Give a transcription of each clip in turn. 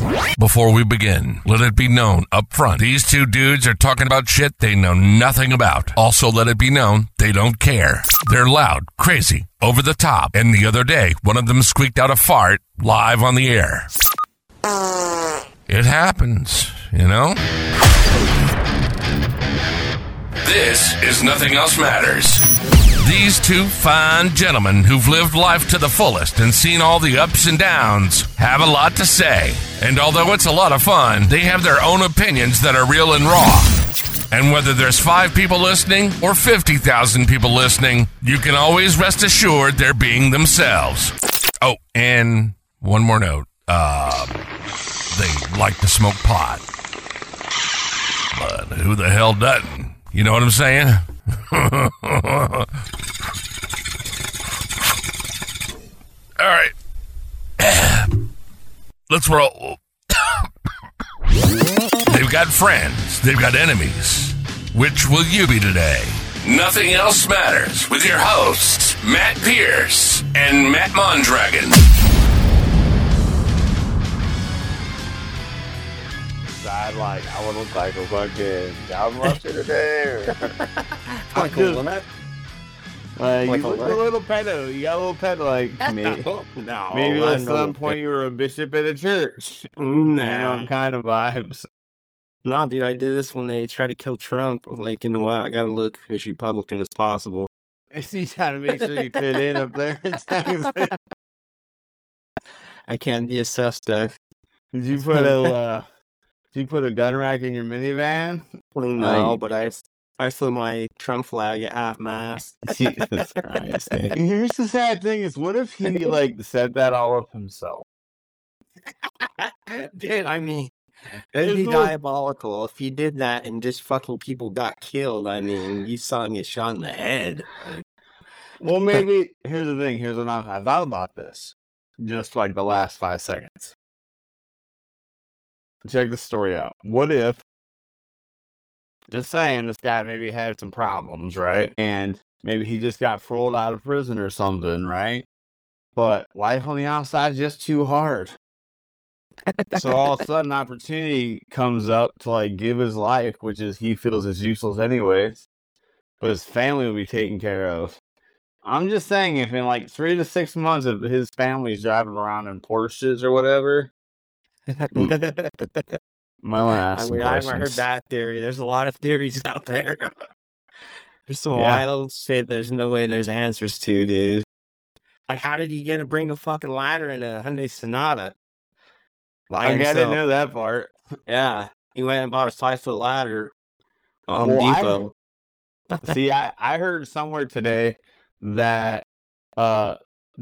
Before we begin, let it be known up front, these two dudes are talking about shit they know nothing about. Also, let it be known they don't care. They're loud, crazy, over the top, and the other day, one of them squeaked out a fart live on the air. It happens, you know? This is Nothing Else Matters. These two fine gentlemen who've lived life to the fullest and seen all the ups and downs have a lot to say. And although it's a lot of fun, they have their own opinions that are real and raw. And whether there's 5 people listening or 50,000 people listening, you can always rest assured they're being themselves. Oh, and one more note. They like to smoke pot. But who the hell doesn't? You know what I'm saying? All right. Let's roll. They've got friends. They've got enemies. Which will you be today? Nothing Else Matters with your hosts, Matt Pierce and Matt Mondragon. I would look like a fucking job monster today. How cool, isn't it? Like you look a little pedo. You got a little pedo, like me. No, maybe at some point you were a bishop at a church. Nah, kind of vibes. no, dude. I did this when they tried to kill Trump. Like, you know what? I gotta look as Republican as possible. You trying to make sure you fit in up there. I can't be a suspect. Did you put a gun rack in your minivan? No, but I flew my Trump flag at half mast. Jesus Christ. Here's the sad thing is, what if he set that all up himself? Dude, I mean, it'd be diabolical if he did that and just fucking people got killed. I mean, you saw him get shot in the head. Well, maybe, here's the thing. Here's what I thought about this. Just like the last 5 seconds. Check the story out. What if, just saying, this guy maybe had some problems, right? And maybe he just got paroled out of prison or something, right? But life on the outside is just too hard. So all of a sudden, opportunity comes up to give his life, which is he feels is useless anyways, but his family will be taken care of. I'm just saying, if in 3 to 6 months, if his family's driving around in Porsches or whatever. My last. I haven't heard that theory. There's a lot of theories out there. There's some wild shit there's no way there's answers to, dude. Like, how did he get to bring a fucking ladder in a Hyundai Sonata? I didn't know that part. Yeah, he went and bought a 5-foot ladder on Depot. See, I heard somewhere today that it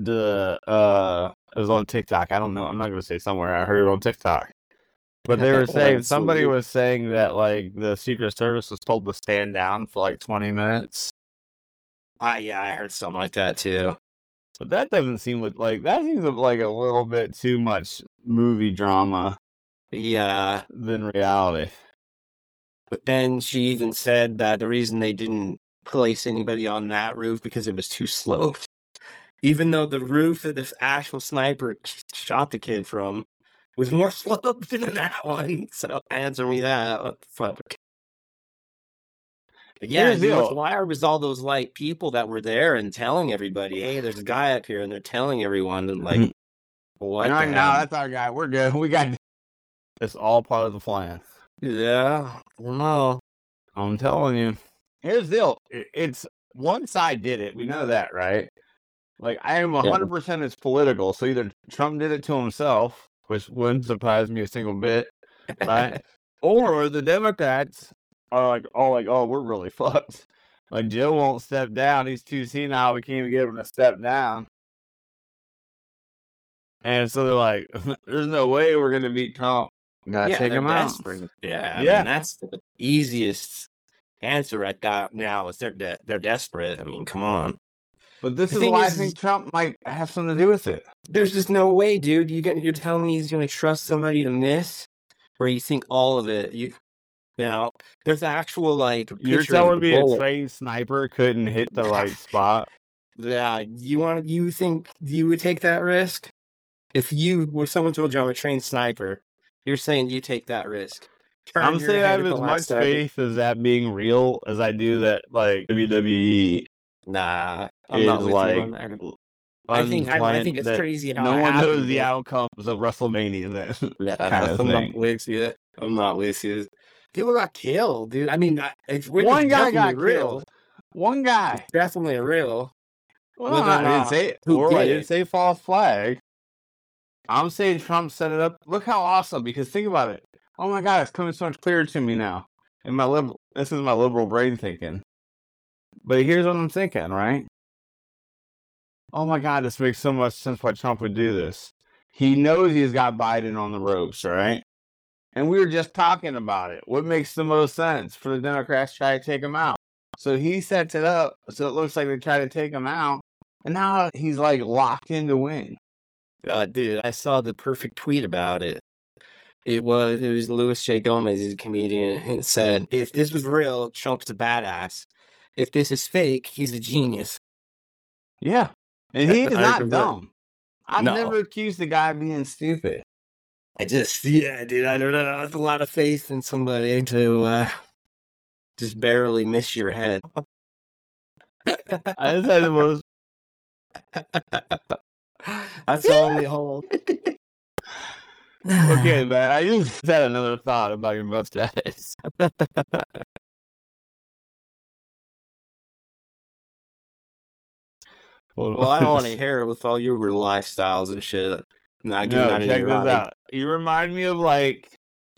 was on TikTok. I don't know. I'm not going to say somewhere. I heard it on TikTok. But they were saying, somebody was saying that, the Secret Service was told to stand down for, 20 minutes. Yeah, I heard something like that, too. But that doesn't seem that seems like a little bit too much movie drama. Yeah. Than reality. But then she even said that the reason they didn't place anybody on that roof because it was too sloped. Even though the roof that this actual sniper shot the kid from was more sloped than that one. So answer me that. What the fuck? But yeah, why was all those people that were there and telling everybody, hey, there's a guy up here, and they're telling everyone and what? No, that's our guy. We're good. We got it's all part of the plan. Yeah, I don't know. I'm telling you. Here's the deal. It's one side did it. We know that, right? I am 100% it's political. So either Trump did it to himself, which wouldn't surprise me a single bit, right? Or the Democrats are oh, we're really fucked. Joe won't step down. He's too senile. We can't even get him to step down. And so they're there's no way we're going to beat Trump. Gotta take him out. Yeah, I mean, that's the easiest answer I got now is they're desperate. I mean, come on. But this is why I think Trump might have something to do with it. There's just no way, dude. You're telling me he's going to trust somebody to miss? Or you think all of it? There's actual, You're telling me a trained sniper couldn't hit the right spot? Yeah, you think you would take that risk? If you were someone told you I'm a trained sniper, You're saying you take that risk. Turn I'm your saying I head have at as the much last second. faith as that being real as I do that like WWE Nah, I'm is not with you like on that. I think it's that crazy how no it one knows happened, the man. outcomes of WrestleMania. Then Yeah, kind of I'm not thing. with you. I'm not with you. People got killed, dude. I mean, it's One guy got real. killed. One guy. It's definitely real. Well, Whether or I didn't not say who I did didn't it. say false flag. I'm saying Trump set it up. Look how awesome! Because think about it. Oh my God, it's coming so much clearer to me now. And this is my liberal brain thinking. But here's what I'm thinking, right? Oh my God, this makes so much sense why Trump would do this. He knows he's got Biden on the ropes, right? And we were just talking about it. What makes the most sense for the Democrats to try to take him out? So he sets it up so it looks like they try to take him out. And now he's like locked in to win. Dude, I saw the perfect tweet about it. It was Louis J. Gomez, he's a comedian, and said, if this was real, Trump's a badass. If this is fake, he's a genius. Yeah. And he is not 100%. dumb. I've No. never accused the guy of being stupid. Dude, I don't know. That's a lot of faith in somebody to just barely miss your head. I just had the most. That's the only hold. Okay, man. I just had another thought about your mustache. Well, I don't want to hear it with all your lifestyles and shit. Not giving No, out check any this ride. out. You remind me of like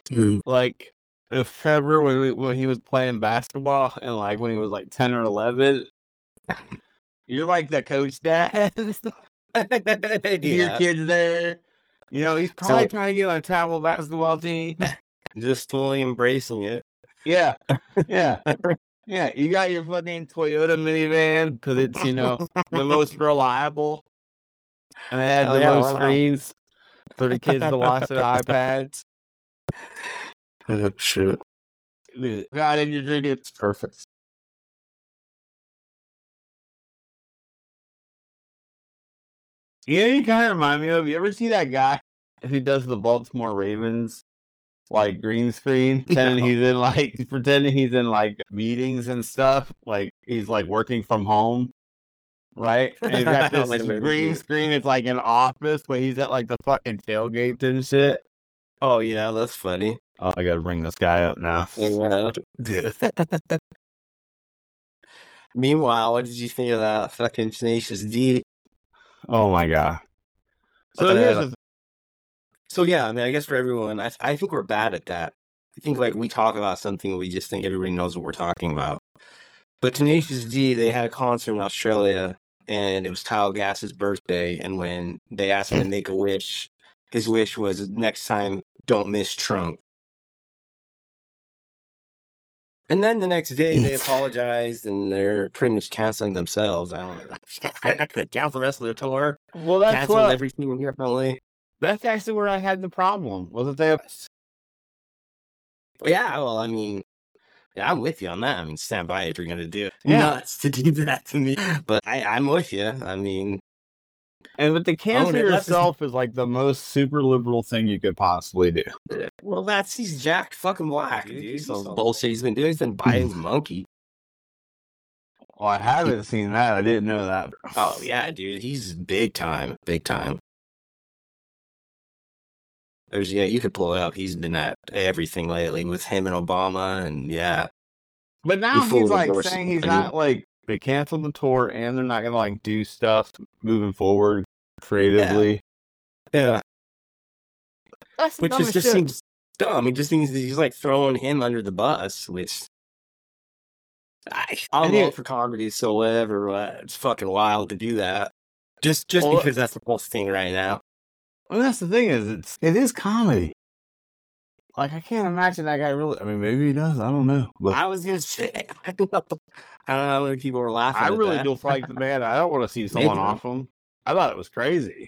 if Trevor when he was playing basketball and like when he was like 10 or 11. You're like the coach dad. Your kid's there. You know, he's probably trying to get on a travel basketball team. Just fully embracing it. Yeah. Yeah. Yeah. You got your fucking Toyota minivan because it's, you know, the most reliable. And it has the most screens for the kids to watch their iPads. Oh, shit. Dude, got in your drink, it's perfect. Yeah, you kind of remind me of. You ever see that guy who does the Baltimore Ravens like green screen, pretending he's in like meetings and stuff, like he's like working from home, right? And he's got this green screen. It's like an office, but he's at like the fucking tailgate and shit. Oh yeah, that's funny. Oh, I gotta bring this guy up now. Meanwhile, what did you think of that fucking Tenacious D? Oh my God. So So yeah, I mean, I guess for everyone, I think we're bad at that. I think like we talk about something, we just think everybody knows what we're talking about. But Tenacious D, they had a concert in Australia, and it was Kyle Gass's birthday. And when they asked him to make a wish, his wish was next time, don't miss Trump. And then the next day, they apologized, and they're pretty much canceling themselves. I don't know. I could cancel the rest of their tour. Well, that's cancel what. everything here from LA. That's actually where I had the problem. Wasn't they? Yeah, well, I mean, yeah, I'm with you on that. I mean, stand by if you're gonna do it. Yeah. Nuts to do that to me, but I'm with you. I mean, and with the cancel yourself is like the most super liberal thing you could possibly do. Well, he's Jack fucking Black, dude. He's some bullshit he's been doing. He's been Biden's monkey. Well, I haven't seen that. I didn't know that. Oh yeah, dude. He's big time. Big time. You could pull it up. He's been at everything lately with him and Obama, and yeah. But now he's like saying he's not like they canceled the tour and they're not gonna like do stuff moving forward creatively. Yeah. Which just seems dumb. It just means that he's like throwing him under the bus, which I'm all for comedy, so whatever. It's fucking wild to do that. Just because that's the whole thing right now. Well, that's the thing is it is comedy. Like I can't imagine that guy really. I mean, maybe he does. I don't know. But I was gonna say I don't know how many people were laughing. I really don't like the man. I don't want to see someone off him. I thought it was crazy.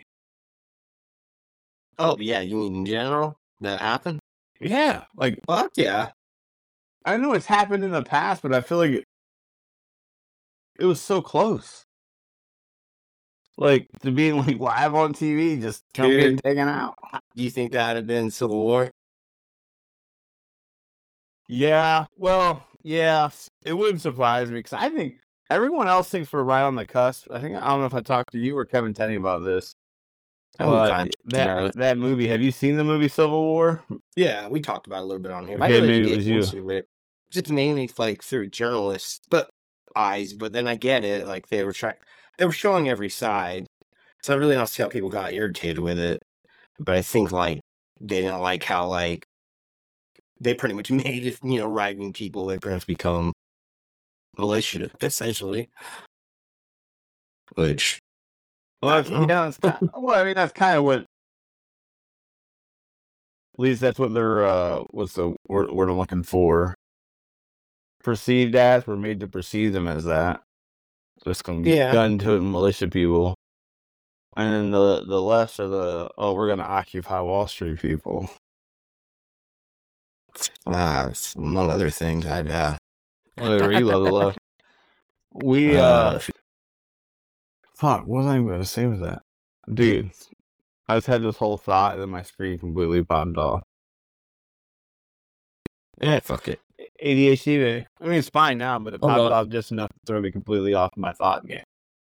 Oh yeah, you mean in general that happened? Yeah, like fuck yeah. I know it's happened in the past, but I feel like it was so close. Like to being like live on TV, just getting taken out. Do you think that had been Civil War? Yeah, well, yeah, it wouldn't surprise me because I think everyone else thinks we're right on the cusp. I don't know if I talked to you or Kevin Tenney about this, Oh, but kind of. that movie. Have you seen the movie Civil War? Yeah, we talked about it a little bit on here. I Okay, really maybe it get was you. into it just mainly like through journalists, but eyes. But then I get it. Like they were showing every side, so I really don't see how people got irritated with it. But I think like they didn't like how like they pretty much made it, right-wing people like perhaps become militia essentially, which Well, I don't know. it's well, I mean, that's kind of what. At least that's what they're. What's the word I'm looking for? Perceived as. We're made to perceive them as that. Just some Yeah. gun-toting militia people. And then the left are we're gonna occupy Wall Street people. Among other things, Whatever, you love the left. We fuck, what was I gonna say with that? Dude, I just had this whole thought and then my screen completely popped off. Yeah, fuck it. ADHD, baby. I mean, it's fine now, but it Oh, popped well. off just enough to throw me completely off my thought game.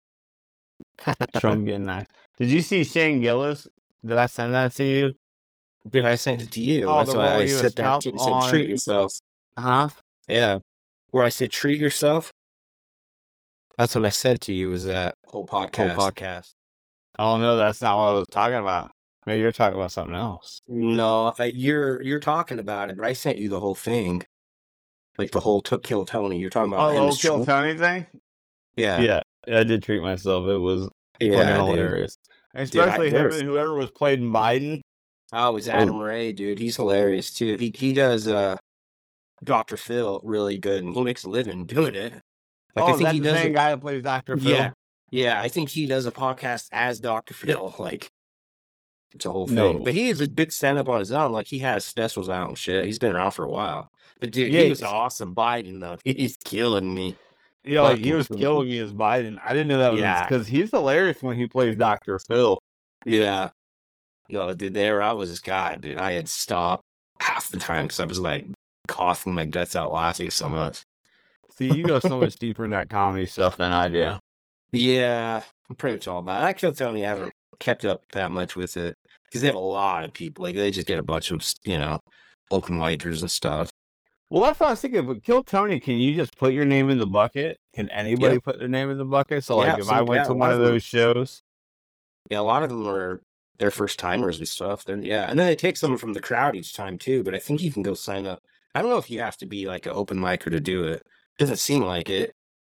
Trump getting nice. Did you see Shane Gillis? Did I send that to you? Did I send it to you? Oh, That's the why one I where he was said that top to you and said treat yourself. Huh? Yeah. Where I said treat yourself. That's what I said to you, was that whole podcast. Oh no, that's not what I was talking about. Maybe you're talking about something else. No, you're talking about it, but I sent you the whole thing. Like the whole Kill Tony. You're talking about Oh, the whole Kill Tony thing? Yeah. Yeah, I did treat myself. It was fucking Yeah, dude. hilarious. Especially him and whoever was playing Biden. Oh, it was Adam Ray, dude. He's hilarious too. He does Dr. Phil really good, and he makes a living doing it. Like, I think that's he the does same guy that plays Dr. Phil? Yeah, I think he does a podcast as Dr. Phil. Like, it's a whole thing. No. But he is a good stand-up on his own. Like, he has specials out and shit. He's been around for a while. But dude, Yeah, he was awesome. Biden though, he's killing me. Yeah, like he was killing me as Biden. I didn't know that was because he's hilarious when he plays Dr. Phil. Yeah. Yo, dude, there I was this guy, dude. I had stopped half the time because I was like coughing my guts out laughing so much. See, you go so much deeper in that comedy stuff than I do. Yeah, I'm pretty much all about it. I can't tell you I haven't kept up that much with it because they have a lot of people. Like, they just get a bunch of, open micers and stuff. Well, that's what I was thinking. But Kill Tony, can you just put your name in the bucket? Can anybody put their name in the bucket? So, like, if I went to one of those shows. Yeah, a lot of them are their first timers and stuff. And then they take someone from the crowd each time too. But I think you can go sign up. I don't know if you have to be like an open micer to do it. Doesn't seem like it.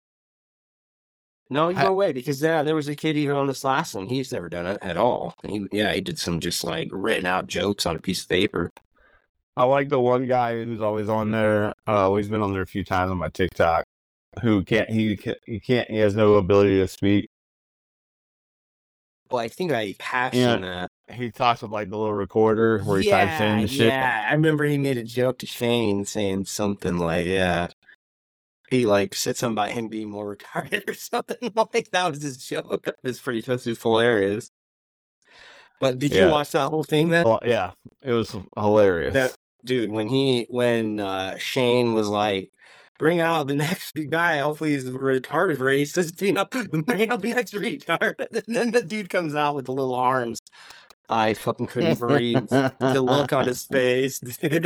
No, no way, because there was a kid even on this last one. He's never done it at all. And he did some just like written out jokes on a piece of paper. I like the one guy who's always on there. He's been on there a few times on my TikTok. Who he has no ability to speak. Well, I think I passion that. He talks with like the little recorder where he types in the shit. Yeah, I remember he made a joke to Shane saying something like, he like said something about him being more retarded or something. Like, that was his joke. It was hilarious. But did you watch that whole thing then? Well, yeah, it was hilarious. Dude, when Shane was like, bring out the next big guy, hopefully he's retarded race, just bring out the next retard. And then the dude comes out with the little arms. I fucking couldn't breathe. The look on his face.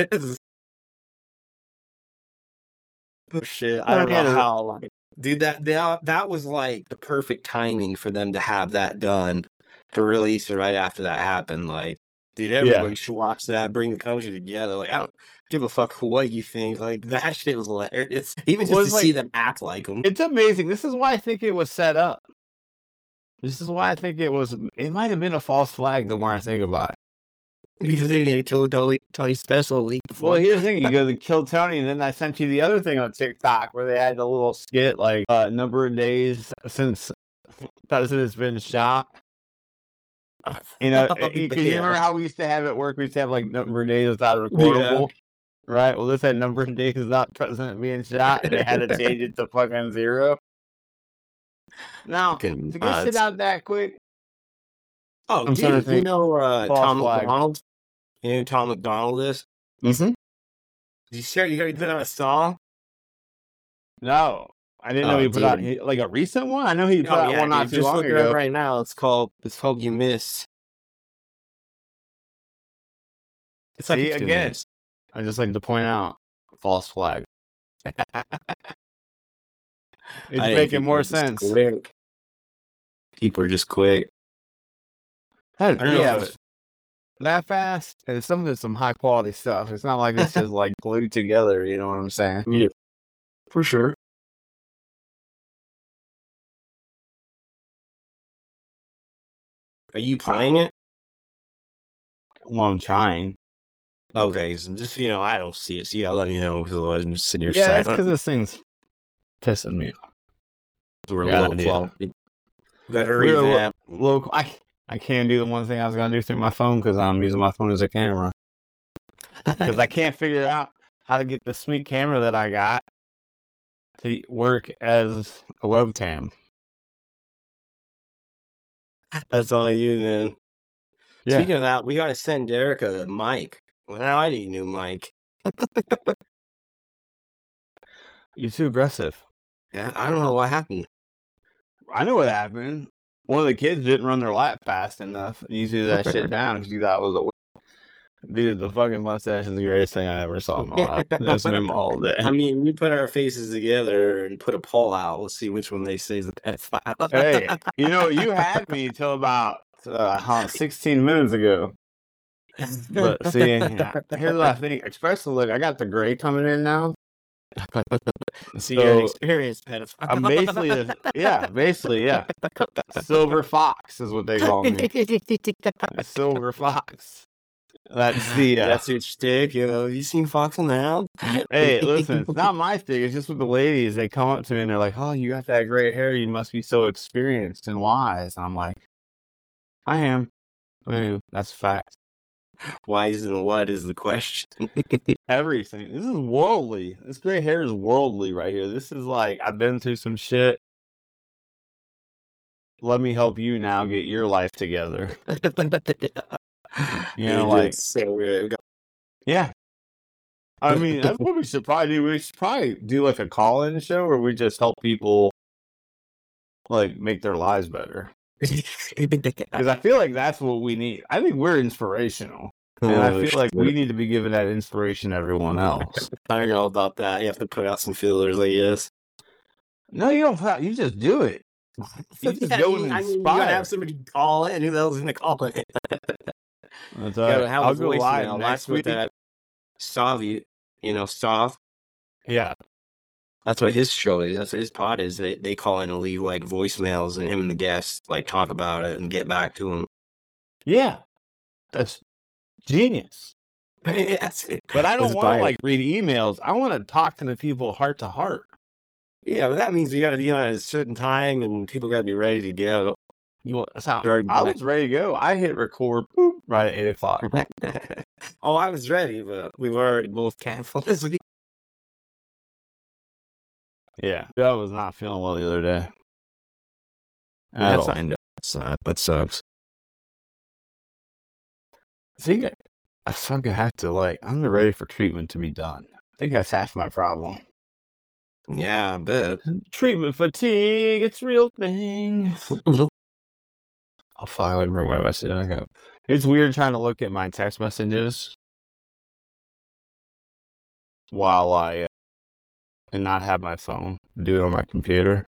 Oh shit. I don't know how, dude, that was like the perfect timing for them to have that done, to release it right after that happened. Like, dude, everybody should watch that, bring the country together. Like, I don't give a fuck what you think. Like, that shit was hilarious. Even just to see them act like them. It's amazing. This is why I think it was set up. This is why I think it might have been a false flag the more I think about it. Because they didn't tell you special week before. Well, here's the thing. You go to Kill Tony, and then I sent you the other thing on TikTok where they had the little skit, like, number of days since President's been shot. You know, because you remember how we used to have it work? We used to have, like, number of days without a recordable. Yeah. Right? Well, this had number of days without President being shot, and they had to change it to fucking 0. Now, to get shit out that quick. Oh, dude, you know Tom McDonald? You know who Tom McDonald is? Mm-hmm. You already put out a song? No, I didn't know he put out like a recent one. I know he put out one not too just long look it ago. up right now. It's called You Missed. It's like See, it's 2 again, minutes. I just like to point out false flag. It's making more sense. Quick. People are just quick. I don't know yeah, if it's- that fast. And some of it's some high quality stuff. It's not like it's just like glued together. You know what I'm saying? Yeah, for sure. Are you playing it? Well, I'm trying. Okay, so just I don't see it. So yeah, let me know because otherwise I'm just sitting here Yeah, that's silent. because this thing's pissing me off. We're Yeah, low idea. quality. Gotta hurry We're that. local. I can't do the one thing I was gonna do through my phone because I'm using my phone as a camera. Because I can't figure out how to get the sweet camera that I got to work as a webcam. That's all you then. Yeah. Speaking of that, we gotta send Derek a mic. Well, now I need a new mic. You're too aggressive. Yeah, I don't know what happened. I know what happened. One of the kids didn't run their lap fast enough. You threw that shit down because you thought it was a. Dude, the fucking mustache is the greatest thing I ever saw in my life. That's him all day. I mean, we put our faces together and put a poll out. Let's see which one they say is the best. Hey, you had me till about 16 minutes ago. But see, here's what I think. Especially, look, I got the gray coming in now. See, you're an experienced pedophile. I'm basically, yeah. Silver Fox is what they call me. Silver Fox. That's the. That's your stick, You seen Fox and the Hound? Hey, listen, it's not my thing. It's just with the ladies. They come up to me and they're like, "Oh, you got that great hair. You must be so experienced and wise." And I'm like, "I am." Ooh, that's a fact. Wise and what is the question? Everything. This is worldly. This gray hair is worldly right here. This is like, I've been through some shit. Let me help you now get your life together. Like, so weird. Yeah. I mean, that's what we should probably do. We should probably do like a call-in show where we just help people like make their lives better. Because I feel like that's what we need. I think we're inspirational. And I feel like we need to be giving that inspiration to everyone else. I don't know about that. You have to put out some feelers, I guess. No, you don't. You just do it. You just go and inspire. You gotta have somebody call in. Who the hell's gonna call in? That's all right. I'll go live next week. That Stav. Yeah. That's what his show is. That's what his pod is. They call in and leave like voicemails, and him and the guests like talk about it and get back to him. Yeah, that's genius. But I don't want to like read emails. I want to talk to the people heart to heart. Yeah, but that means you got to be on at a certain time, and people got to be ready to go. I was ready to go. I hit record right at 8 o'clock. Oh, I was ready, but we were already both canceled this week. Yeah, I was not feeling well the other day. That's fine. That sucks. See, I fucking have to I'm not ready for treatment to be done. I think that's half my problem. Yeah, I bet. Treatment fatigue, it's a real thing. I'll finally remember what I said. It's weird trying to look at my text messages while I and not have my phone. Do it on my computer.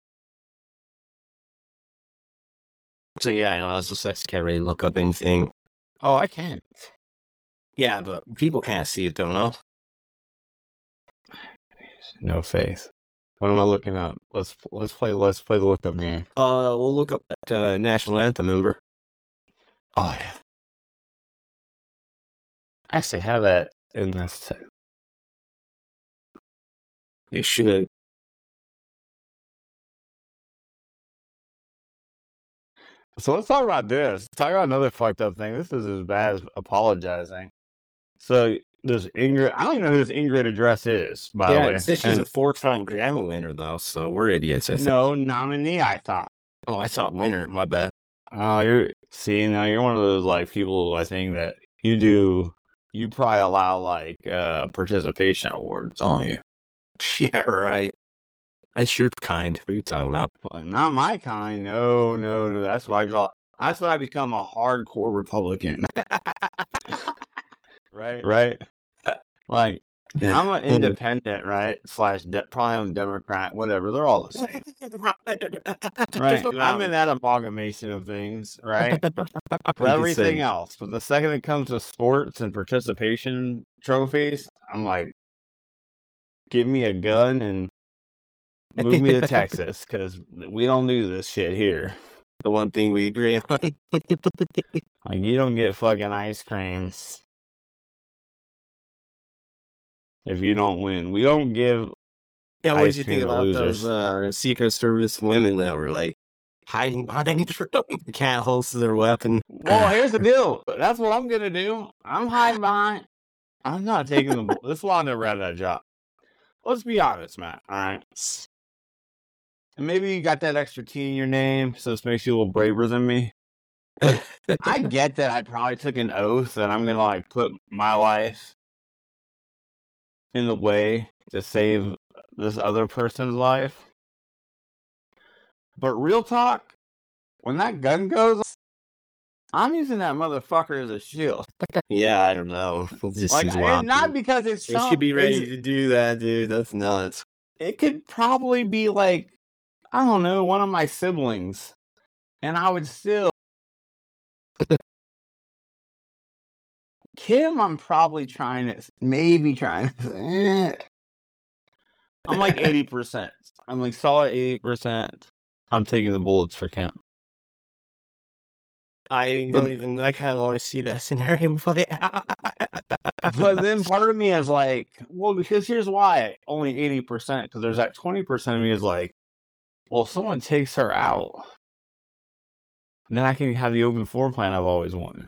So yeah, I know. I was just can't really look up anything. Oh, I can. Yeah, but people can't see it, don't know. No faith. What am I looking up? Let's play the look up game. We'll look up that national anthem number. Oh yeah. I actually have that in this. You should. So let's talk about this. Talk about another fucked up thing. This is as bad as apologizing. So this Ingrid, I don't even know who this Ingrid address is, by the way. She's a 4-time Grammy winner, though, so we're idiots. No, nominee, I thought. Oh, I thought winner. My bad. Oh, you're one of those people, I think, that you do you probably allow like participation awards, don't you? Yeah, right. That's your kind. What are you talking about? But not my kind. No. That's why I become a hardcore Republican. Right. Like I'm an independent, right? Probably I'm a Democrat, whatever. They're all the same. Right. I'm in that amalgamation of things, right? For everything else. But the second it comes to sports and participation trophies, I'm like, give me a gun and move me to Texas, because we don't do this shit here. The one thing we agree on. Like, you don't get fucking ice creams if you don't win. We don't give Yeah, what ice did you cream think to about losers. those Secret Service women that were like hiding behind the cat holster their weapon? Well, here's the deal. That's what I'm gonna do. I'm hiding behind. I'm not taking the. This is why I never had that job. Let's be honest, Matt. All right. And maybe you got that extra T in your name, so this makes you a little braver than me. I get that I probably took an oath that I'm gonna like put my life in the way to save this other person's life. But real talk, when that gun goes off, I'm using that motherfucker as a shield. Yeah, I don't know. Like, not because it's You should be ready to do that, dude. That's nuts. It could probably be like, I don't know, one of my siblings, and I would still. Kim, I'm probably maybe trying to. I'm like 80%. I'm like solid 80%. I'm taking the bullets for Kim. I don't even. I kind of want to see that scenario play out. But then part of me is like, well, because here's why only 80%. Because there's that 20% of me is like, well, if someone takes her out, then I can have the open floor plan I've always wanted.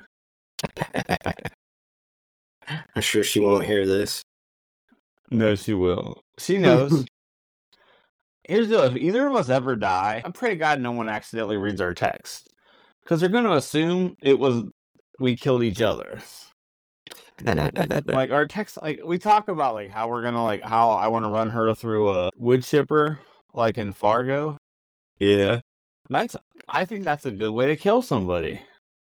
I'm sure she won't hear this. No, she will. She knows. Here's the deal. If either of us ever die, I pray to God no one accidentally reads our text. Because they're going to assume we killed each other. Like our text, like we talk about like how we're going to how I want to run her through a wood chipper, like in Fargo. Yeah. I think that's a good way to kill somebody.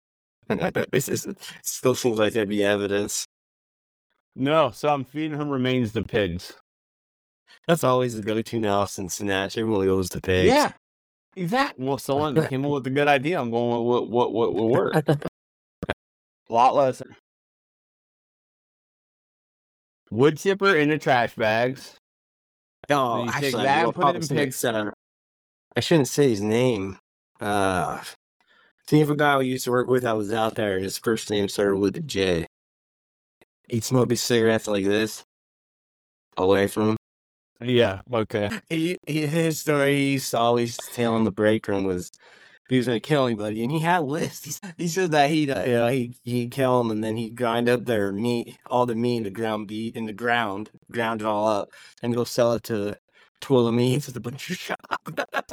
Still seems like there'd be evidence. No, so I'm feeding her remains to pigs. That's always the go-to now, Cincinnati. Everyone goes to pigs. Yeah, exactly. Well, someone came up with a good idea. I'm going with what will work. A lot less. Wood chipper in the trash bags. No, actually, I shouldn't say his name. See, if a guy we used to work with, I was out there, and his first name started with a J. He'd smoke his cigarettes like this, away from him. Yeah, okay. His story he used to always tell in the break room was he was going to kill anybody, and he had lists. He said that he'd kill him, and then he'd grind up their meat, all the meat in the ground, ground it all up, and go sell it to Twilla Meats at the butcher shop.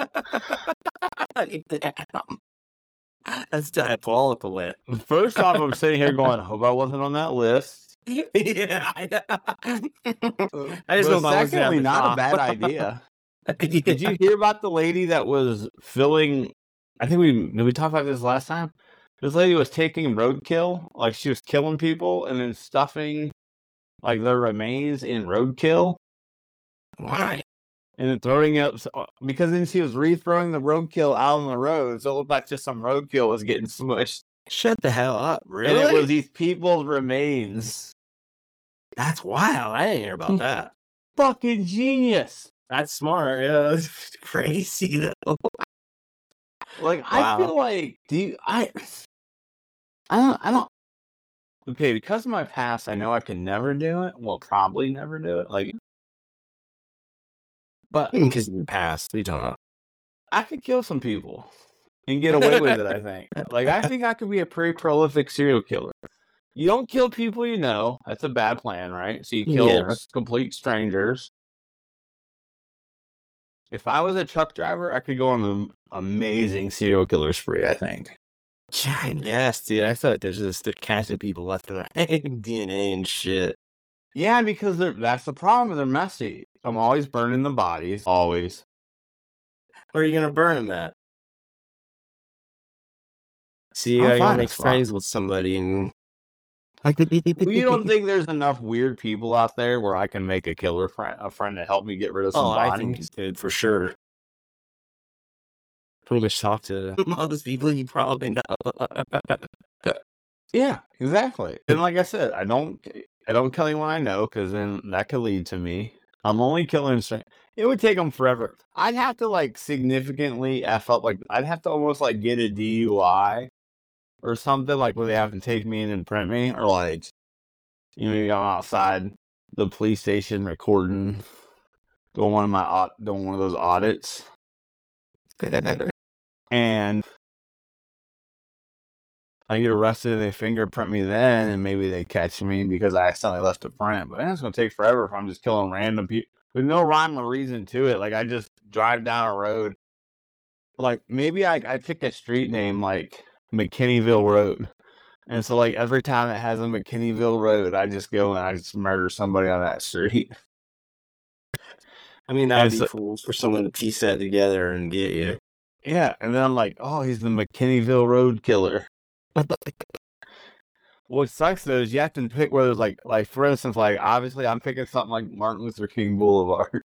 That's diabolical. First off, I'm sitting here going, hope I wasn't on that list. Yeah, I just know secondly, not a bad idea. Did you hear about the lady that was filling? I think did we talk about this last time? This lady was taking roadkill, like she was killing people and then stuffing like their remains in roadkill. Why? And then throwing it up because then she was re-throwing the roadkill out on the road, so it looked like just some roadkill was getting smushed. Shut the hell up! Really? And it was these people's remains. That's wild. I didn't hear about that. Fucking genius. That's smart. Yeah, that's crazy though. Like, wow. I feel like, I don't. Okay, because of my past, I know I can never do it. Well, probably never do it. Like, but because of your past, we don't know. I could kill some people and get away with it. I think. Like, I think I could be a pretty prolific serial killer. You don't kill people you know. That's a bad plan, right? So you kill complete strangers. If I was a truck driver, I could go on an amazing serial killer spree, I think. Yes, dude. I thought there's just the cast of people left their DNA and shit. Yeah, because that's the problem. They're messy. I'm always burning the bodies. Always. Where are you gonna burn them at? See, you I'll gotta go find a make spot. friends with somebody and. You don't think there's enough weird people out there where I can make a killer friend, a friend to help me get rid of some I think bodies? you did for sure. Pretty much talk to all those people you probably know. Yeah, exactly. And like I said, I don't kill anyone I know because then that could lead to me. I'm only killing. It would take them forever. I'd have to like significantly f up. Like I'd have to almost like get a DUI or something like where they have to take me in and print me, or like maybe I'm outside the police station recording, doing one of those audits, and I get arrested and they fingerprint me then, and maybe they catch me because I accidentally left a print. But it's gonna take forever if I'm just killing random people with no rhyme or reason to it. Like I just drive down a road. Like maybe I pick a street name like McKinneyville Road. And so like every time it has a McKinneyville Road, I just go and I just murder somebody on that street. I mean, that would be cool for someone to piece that together and get you. Yeah, and then I'm like, oh, he's the McKinneyville Road killer. What sucks though is you have to pick where there's like for instance, like obviously I'm picking something like Martin Luther King Boulevard.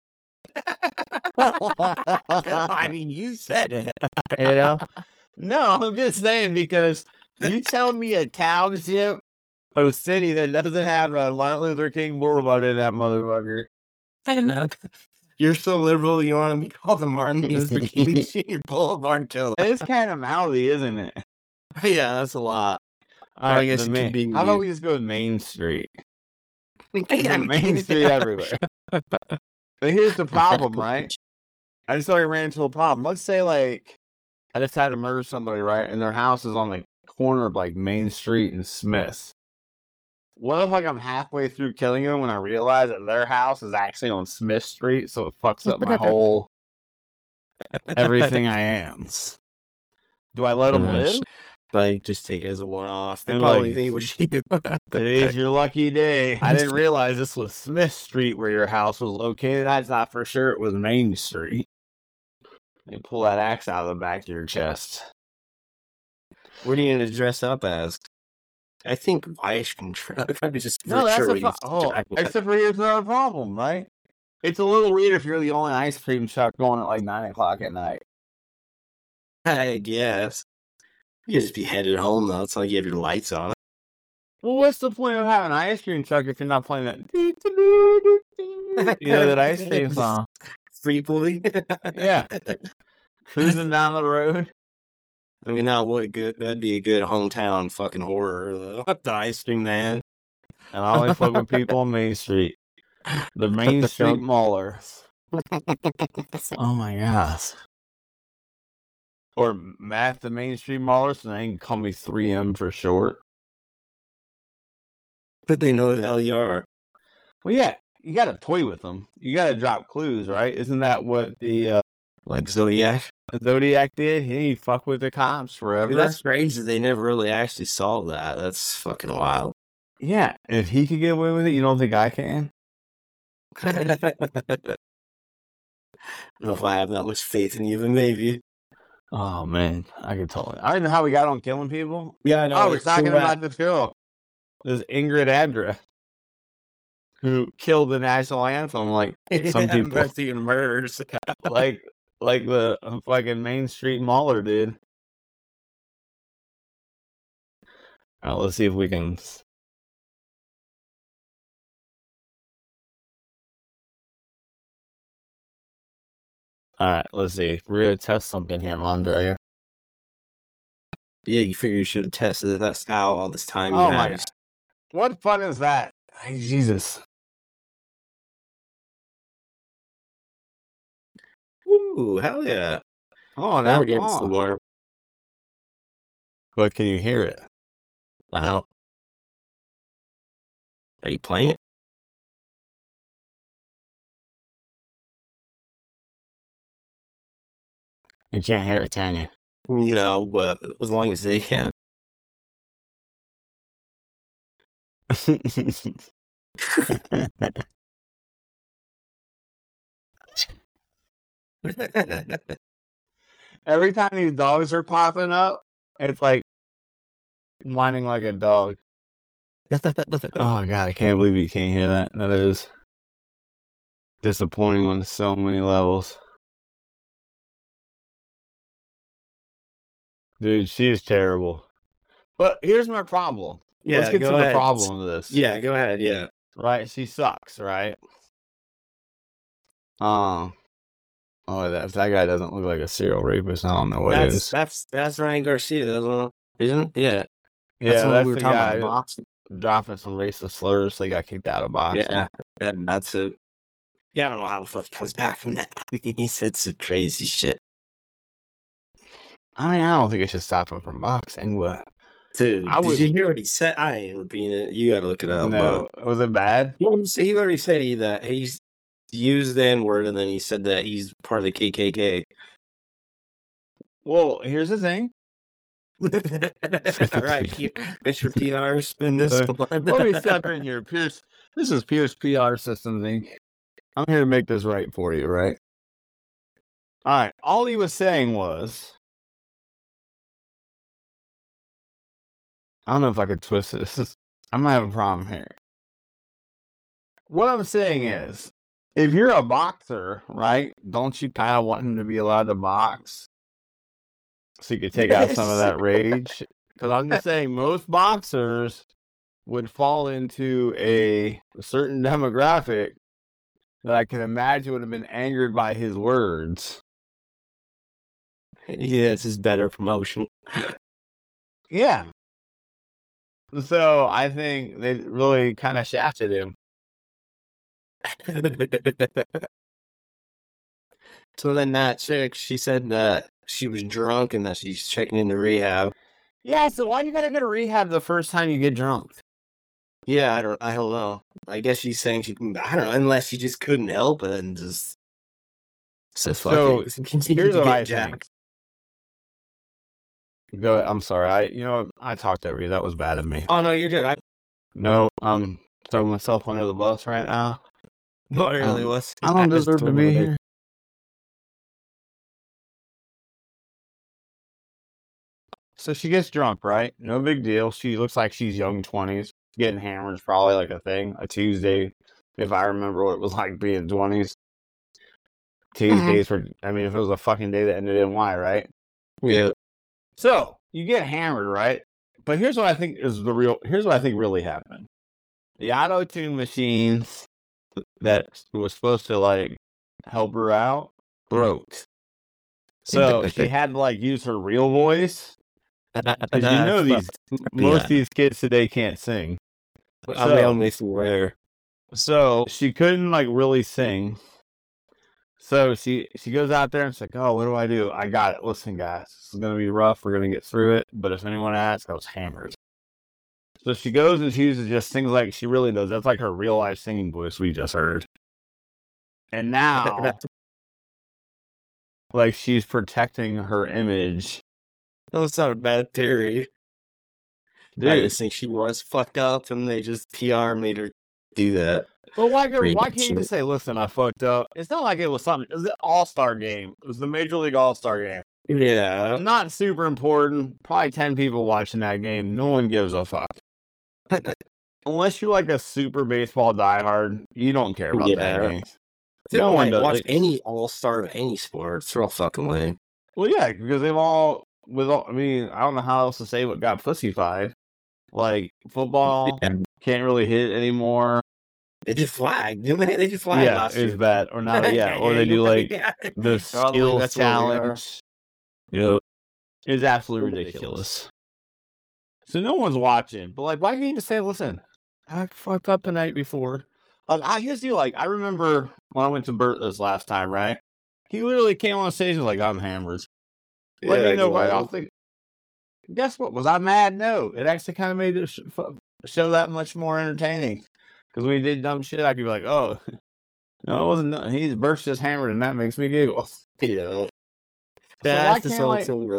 I mean, you said it. You know? No, I'm just saying because you tell me a township or a city that doesn't have a Martin Luther King Boulevard in that motherfucker. I know. You're so liberal, you want to be called the Martin Luther King Jr. Boulevard killer. It's kind of mouthy, isn't it? Yeah, that's a lot. I guess it could be. How about we just go with Main Street? Main Street everywhere. But here's the problem, right? I just already ran into a problem. Let's say, like, I just had to murder somebody, right? And their house is on the corner of, like, Main Street and Smith. What if, like, I'm halfway through killing them when I realize that their house is actually on Smith Street, so it fucks up my whole everything I am? Do I let them live? Like, just take it as a one-off. They And probably like, think what you do. Today's your lucky day. I didn't realize this was Smith Street where your house was located. I thought for sure it was Main Street. You pull that axe out of the back of your chest. What are you going to dress up as? I think Weiss can probably just... No, that's except for here's another problem, right? It's a little weird if you're the only ice cream truck going at like 9 o'clock at night. I guess. You just be headed home, though. It's not like you have your lights on. Well, what's the point of having an ice cream truck if you're not playing that? You know that ice cream song? Free Boy? Yeah. Cruising down the road. I mean, now what good? That'd be a good hometown fucking horror, though. The ice cream man. And I always fuck with people on Main Street. The Main Street Mauler. Oh my gosh. Or Matt the Main Street Mauler, so they can call me 3M for short. But they know who the hell you are. Well, yeah, you gotta toy with them. You gotta drop clues, right? Isn't that what the like Zodiac did? He fuck with the cops forever. Dude, that's crazy. They never really actually solved that. That's fucking wild. Yeah, if he could get away with it, you don't think I can? I don't know if I have that much faith in you, but maybe. Oh man, I could totally. I don't know how we got on killing people. Yeah, I know. I was talking about this girl, this Ingrid Adra, who killed the national anthem. Like some people, even murders, like the fucking Main Street Mauler did. All right, let's see if we can. All right, let's see. We're gonna test something here, Andre. Yeah, you figure you should have tested it. That's how all this time. Oh my God. What fun is that? Hey, Jesus. Ooh, hell yeah. Oh, now we're getting some more. But can you hear it? Wow. Are you playing it? You can't hear it, can you? as long as they can. Every time these dogs are popping up, it's like whining like a dog. Oh my god, I can't believe you can't hear that. That is disappointing on so many levels. Dude, she is terrible. But here's my problem. Let's get to the problem of this. Yeah, go ahead. Yeah. Right? She sucks, right? That guy doesn't look like a serial rapist. I don't know what it is. That's Ryan Garcia, isn't it? Yeah. Yeah, that's we were the talking guy about boxing. dropping some racist slurs. They got kicked out of boxing. Yeah, and that's it. Yeah, I don't know how the fuck he comes back from that. He said some crazy shit. I don't think it should stop him from boxing, but dude, did you hear what he said? I ain't repeating it. You gotta look it up. No, was it bad? He already said that he's used the N-word, and then he said that he's part of the KKK. Well, here's the thing. All right, Mr. PR, spin this one. Let me step in here, Pierce. This is Pierce PR Systems Inc. I'm here to make this right for you, right? All right. All he was saying was, I don't know if I could twist this. I'm gonna have a problem here. What I'm saying is, if you're a boxer, right, don't you kind of want him to be allowed to box so you could take out some of that rage? Because I'm just saying, most boxers would fall into a certain demographic that I can imagine would have been angered by his words. Yeah, this is better promotion. Yeah. So I think they really kind of shafted him. So then that chick, she said that she was drunk and that she's checking into rehab. Yeah, so why you gotta go to rehab the first time you get drunk? Yeah, I don't know. I guess she's saying I don't know, unless she just couldn't help it and just says fuck it. Here's what I think. Go ahead. I'm sorry. I talked over you. That was bad of me. Oh no, you're good. No, I'm throwing myself under the bus right now. No, it really was. I don't deserve to be here. So she gets drunk, right? No big deal. She looks like she's young 20s. Getting hammered is probably like a thing. A Tuesday, if I remember what it was like being 20s. Tuesdays if it was a fucking day that ended in Y, right? Yeah. So you get hammered, right? But here's what I think really happened. The auto-tune machines that was supposed to help her out broke. So she had to use her real voice. Because most of these kids today can't sing. So she couldn't really sing. So she goes out there and it's like, oh, what do I do? I got it. Listen, guys, this is gonna be rough. We're gonna get through it. But if anyone asks, I was hammered. So she goes and she uses just things like she really does. That's like her real life singing voice we just heard. And now, she's protecting her image. That's not a bad theory. Dude. I just think she was fucked up and they just PR made her do that. But why can't you just say, listen, I fucked up? It's not like it was something. It was the All-Star game. It was the Major League All-Star game. Yeah. Not super important. Probably 10 people watching that game. No one gives a fuck. Unless you're a super baseball diehard, you don't care about that game. No one does. Watch any All-Star of any sport. It's real fucking lame. Well, yeah, because I don't know how else to say what got pussified. Football can't really hit anymore. They just flagged. They just flagged last year. It's bad. Or not, or they do the skills challenge. Yep. It's absolutely ridiculous. So no one's watching. But why can't you just say, listen, I fucked up the night before. Here's the deal. I remember when I went to Bertha's last time, right? He literally came on stage and was like, I'm hammered. Let me know why y'all think. Guess what? Was I mad? No. It actually kind of made the show that much more entertaining. Because when he did dumb shit, I could be like, oh, no, it wasn't. He's Bert's just hammered, and that makes me giggle. Yeah. That's the whole thing, bro.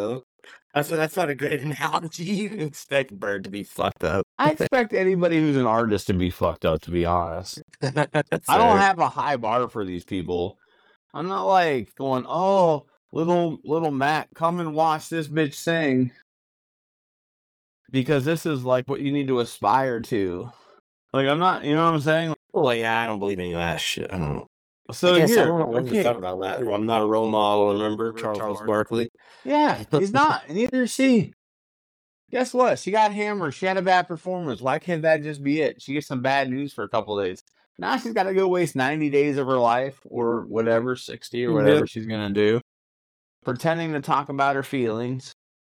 That's not a great analogy. You expect Bird to be fucked up. I expect anybody who's an artist to be fucked up, to be honest. That's I don't fair. have a high bar for these people. I'm not like going, oh, little Matt, come and watch this bitch sing. Because this is like what you need to aspire to. Like, I'm not, you know what I'm saying? Well, yeah, I don't believe any of that shit. I don't know. So I guess I here, don't know what to talk about that. I'm not a role model. Remember Charles Barkley? Yeah, he's not. And neither is she. Guess what? She got hammered. She had a bad performance. Why can't that just be it? She gets some bad news for a couple of days. Now she's got to go waste 90 days of her life or whatever, 60 or whatever she's going to do, pretending to talk about her feelings.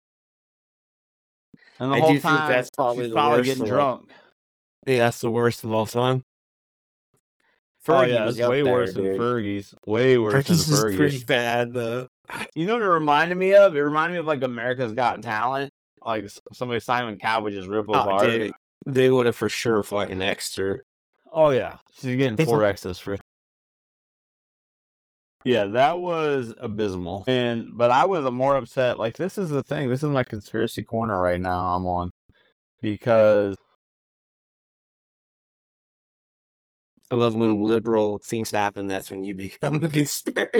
And the I whole do think time, that's probably she's the probably worst getting of all. drunk. Yeah, that's the worst of all time. Oh, yeah, was it's up way there, worse than dude. Fergie's. Way worse than Fergie's is Fergie's. pretty bad, though. You know what it reminded me of? It reminded me of like America's Got Talent. Like somebody Simon Cowell would just rip apart. Dude, they would have for sure fucking X'd her. Oh, yeah. She's getting 4 X's for. Yeah, that was abysmal. But I was more upset. Like, this is the thing. This is my conspiracy corner right now I'm on. Because I love when liberal things happen. That's when you become a conspiracy.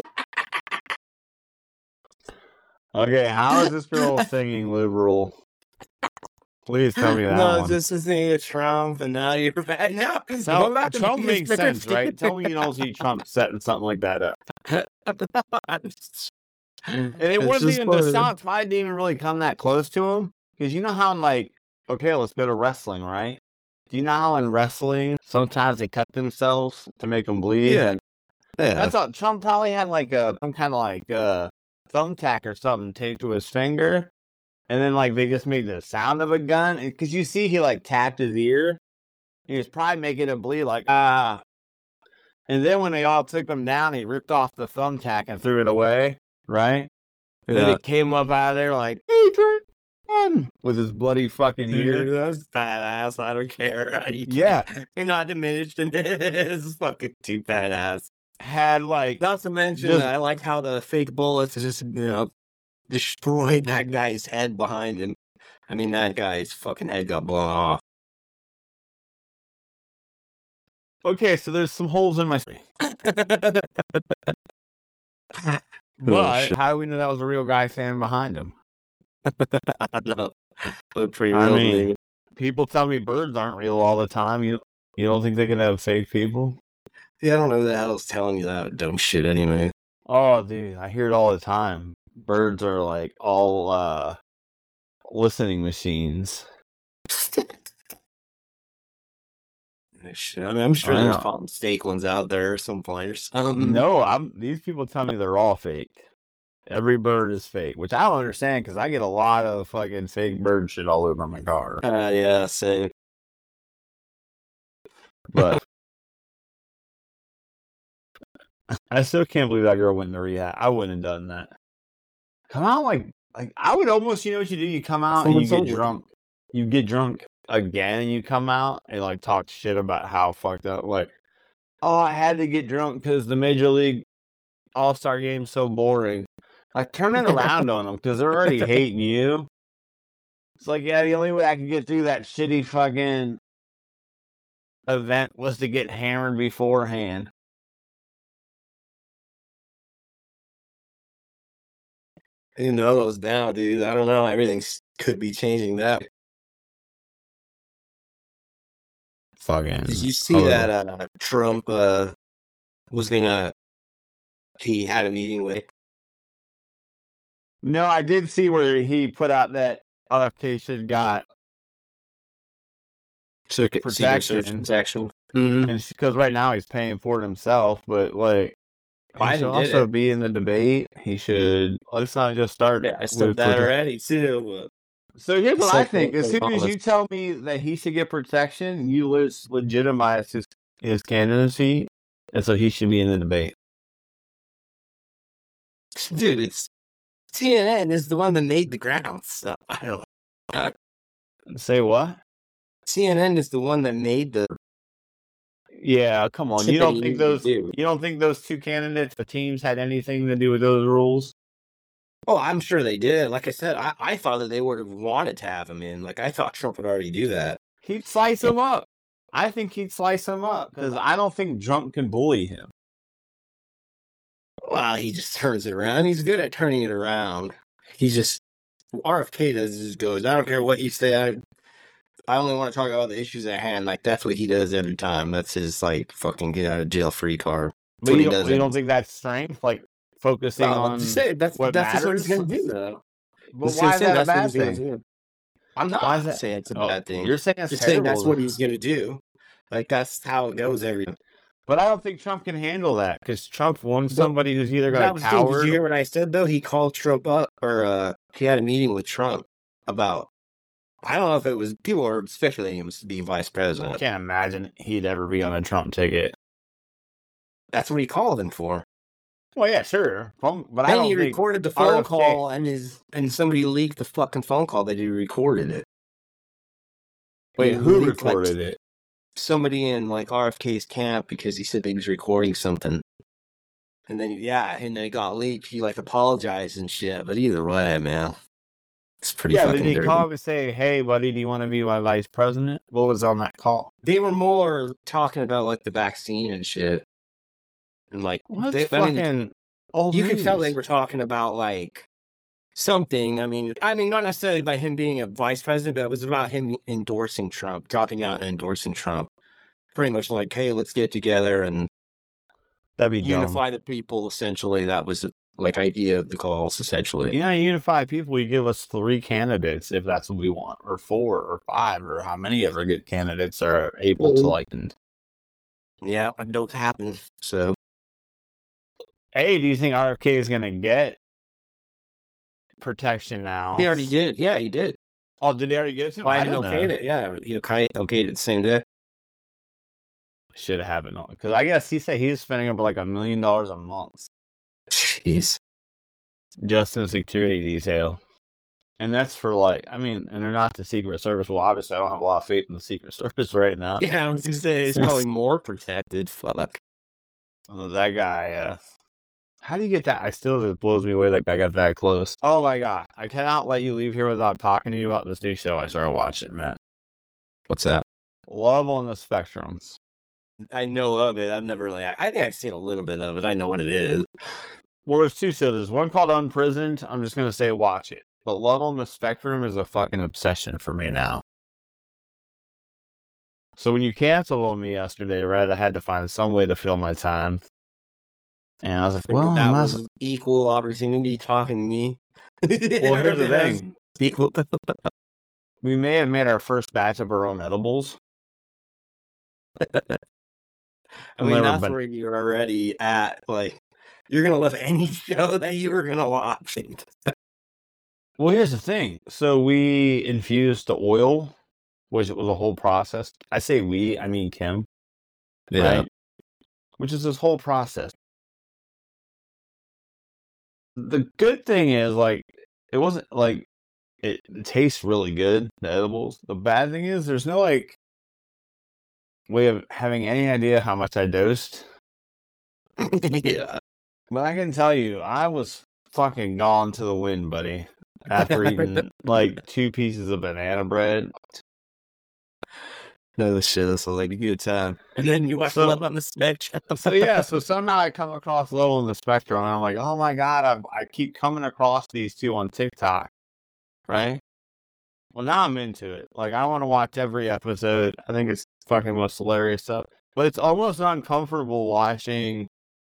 okay, how is this girl singing liberal? Please tell me that No, one. this is the Trump, and now you're bad now. Trump makes sense, right? Tell me you don't see Trump setting something like that up. And it wasn't even, the South Fight didn't even really come that close to him. Because you know how, like, okay, let's go to wrestling, right? Do you know how in wrestling, sometimes they cut themselves to make them bleed? Yeah. That's all. Trump probably had like some kind of like thumbtack or something taped to his finger. And then like they just made the sound of a gun. Because you see he like tapped his ear. He was probably making it bleed like, ah. And then when they all took him down, he ripped off the thumbtack and threw it away, right? And then it came up out of there like, hey, Trump, with his bloody fucking ear. Dude, that's badass. I don't care. Yeah. You're not diminished in this. Fucking too badass. Had like, Not to mention, I like how the fake bullets just, destroyed that guy's head behind him. I mean, that guy's fucking head got blown off. okay, so there's some holes in my. But how do we know that was a real guy standing behind him? I don't know. Looked pretty I real. mean, dude. people tell me birds aren't real all the time. You don't think they can have fake people? Yeah, I don't know who the hell's telling you that dumb shit anyway. Oh, dude, I hear it all the time. Birds are like all listening machines. Shit. I mean, I'm sure I there's know. probably fake ones out there, some players. Mm. No, these people tell me they're all fake. Every bird is fake, which I don't understand because I get a lot of fucking fake bird shit all over my car. Yeah, same. But I still can't believe that girl went into rehab. I wouldn't have done that. Come out like I would almost, you know what you do? You come out and you get drunk. You get drunk again and you come out and like talk shit about how fucked up. Like, oh, I had to get drunk because the Major League All-Star game's so boring. Like, turn it around on them because they're already hating you. It's like, yeah, the only way I could get through that shitty fucking event was to get hammered beforehand. Who knows now, dude? I don't know. Everything could be changing that. Fucking. Did you see that Trump was gonna? He had a meeting with. No, I did see where he put out that RFK got protection. Mm-hmm. And because right now he's paying for it himself, but like he should also be in the debate. He should. Let's not just start. Yeah, I said that already too. So here's what I think: as soon as you tell me that he should get protection, you legitimize his candidacy, and so he should be in the debate. Dude, it's CNN is the one that made the ground stuff. I don't know. Say what? CNN is the one that made the. Yeah, come on. You don't think those two candidates, the teams, had anything to do with those rules? Oh, I'm sure they did. Like I said, I thought that they would have wanted to have him in. Like, I thought Trump would already do that. He'd slice him up. I think he'd slice him up because I don't think Trump can bully him. Well, he just turns it around. He's good at turning it around. He just RFK does just goes, I don't care what you say. I only want to talk about the issues at hand. Like, that's what he does every time. That's his, like, fucking get out of jail free card. But you don't think that's strength? Like, focusing on that's what what matters? he's going to do, though. But why is that a bad thing? I'm not saying it's a bad thing. You're saying Just saying that's what he's going to do. Like, that's how it goes every time. But I don't think Trump can handle that because Trump wants somebody who's either got a coward. Did you hear what I said, though? He called Trump up, or he had a meeting with Trump about, I don't know if it was, people were speculating him to be vice president. I can't imagine he'd ever be on a Trump ticket. That's what he called him for. Well, yeah, sure. But I don't think he recorded the phone call, and somebody leaked the fucking phone call that he recorded it. Wait, who recorded it? Somebody in, like, RFK's camp, because he said he was recording something. And then, and then it got leaked. He, like, apologized and shit. But either way, man, it's pretty fucking dirty. Did he call and say, hey, buddy, do you want to be my vice president? What was on that call? They were more talking about, like, the vaccine and shit. And, like, you could tell they were talking about, like, something. I mean, not necessarily by him being a vice president, but it was about him endorsing Trump, dropping out and endorsing Trump. Pretty much like, hey, let's get together and unify the people, essentially. That was, like, idea of the calls, essentially. Yeah, unify people. You give us 3 candidates if that's what we want, or 4 or 5, or how many ever good candidates are able to, like. Yeah, it don't happen, so. Hey, do you think RFK is going to get protection now? He already did. Yeah, he did. Oh, did he already get it? I didn't okayed it. Yeah, he okayed it the same day. Should have happened because I guess he said he was spending up like $1 million a month. Jeez, just in security detail, and that's for and they're not the Secret Service. Well, obviously, I don't have a lot of faith in the Secret Service right now. Yeah, I was gonna say it's probably more protected. Fuck. That guy. How do you get that? It blows me away that guy got that close. Oh my god. I cannot let you leave here without talking to you about this new show I started watching, Matt. What's that? Love on the Spectrum. I know of it. I've never really. I think I've seen a little bit of it. I know what it is. Well, there's 2 shows. There's one called Unprisoned. I'm just going to say watch it. But Love on the Spectrum is a fucking obsession for me now. So when you canceled on me yesterday, right, I had to find some way to fill my time. And I was like, well, that was equal opportunity talking to me. Well, here's the thing. We may have made our first batch of our own edibles. I mean, that's where you're already at. Like, you're going to love any show that you were going to watch. Well, here's the thing. So we infused the oil, which was a whole process. I say we, I mean Kim. Yeah. Right? Which is this whole process. The good thing is, like, it wasn't, like, it tastes really good, the edibles. The bad thing is there's no, like, way of having any idea how much I dosed. Yeah. But I can tell you, I was fucking gone to the wind, buddy. After eating, like, 2 pieces of banana bread. No, this shit is like a good time. And then you watch Love on the Spectrum. So somehow I come across Love on the Spectrum, and I'm like, oh my god, I keep coming across these 2 on TikTok, right? Well, now I'm into it. Like, I want to watch every episode. I think it's fucking most hilarious stuff. But it's almost uncomfortable watching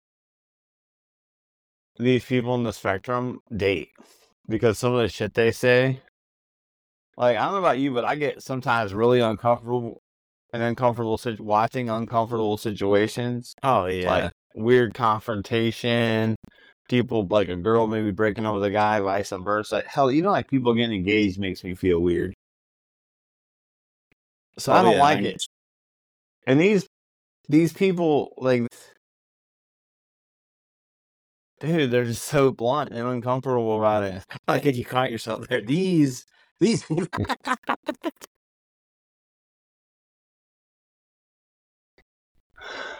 these people in the spectrum date. Because some of the shit they say, like, I don't know about you, but I get sometimes really uncomfortable watching uncomfortable situations. Oh, yeah. Like, weird confrontation, people, like a girl maybe breaking up with a guy, vice versa. Hell, even like people getting engaged makes me feel weird. So I don't like it. And these people, like, dude, they're just so blunt and uncomfortable about it. Like, you caught yourself there. These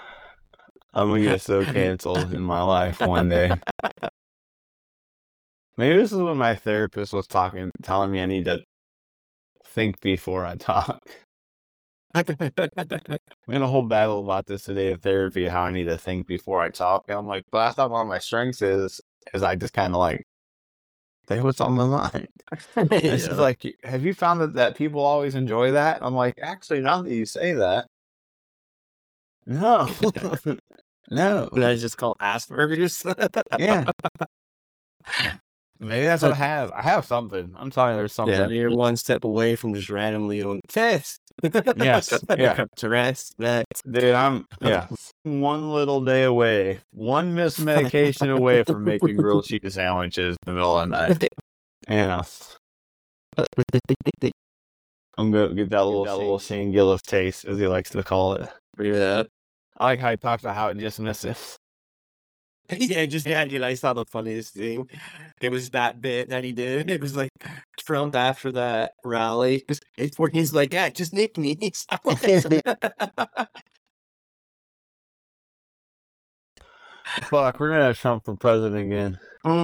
I'm gonna get so canceled in my life one day. Maybe this is when my therapist was telling me I need to think before I talk. We had a whole battle about this today in therapy, how I need to think before I talk. And I'm like, but I thought one of my strengths is I just kind of like say what's on my mind. It's just like, have you found that people always enjoy that? I'm like, actually, now that you say that, no, no. That's just called Asperger's. Yeah. Maybe that's what I have. I have something. I'm telling you, there's something. Yeah, you're one step away from just randomly going, test. Yes. Yeah. To rest. Dude, I'm one little day away, one missed medication away from making grilled cheese sandwiches in the middle of the night. Yeah. I'm gonna get that little Shane Gillis taste, as he likes to call it. Yeah. I like how he talks about how it just misses. I saw the funniest thing. It was that bit that he did. It was like Trump after that rally. It's where he's like, yeah, just nick me. Fuck, we're gonna have Trump for president again.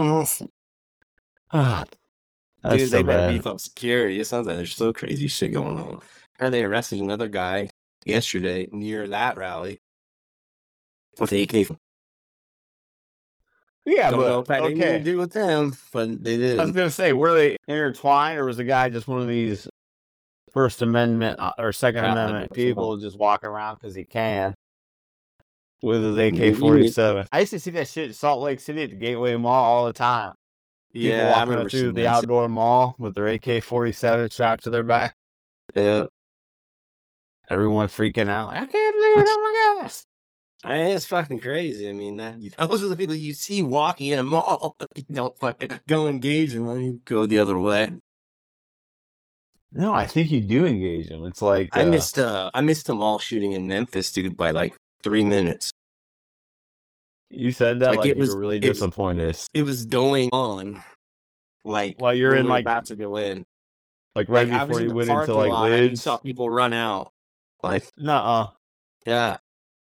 That's Dude, so they better bad. beef up security. It sounds like there's so crazy shit going on. And they arrested another guy yesterday near that rally with the AK. Yeah, Don't know if that had anything to okay. do with them, but they did. I was gonna say, were they intertwined, or was the guy just one of these First Amendment or Second Amendment people just walking around because he can with his AK-47? I used to see that shit at Salt Lake City at the Gateway Mall all the time. People Yeah, I walking remember through seeing the that. outdoor mall with their AK-47 strapped to their back. Yeah. Everyone freaking out. I can't believe it. Oh my gosh. I mean, it's fucking crazy. I mean, those are the people you see walking in a mall. You don't fucking go engage them. You go the other way. No, I think you do engage them. It's like I missed the mall shooting in Memphis, dude, by like 3 minutes. You said that like it you was were really disappointed. It was going on, like while you're when in we were like about to go in, like right I was before in you the went into parking like lot, and you Lids. saw people run out. Like, Nuh-uh. yeah,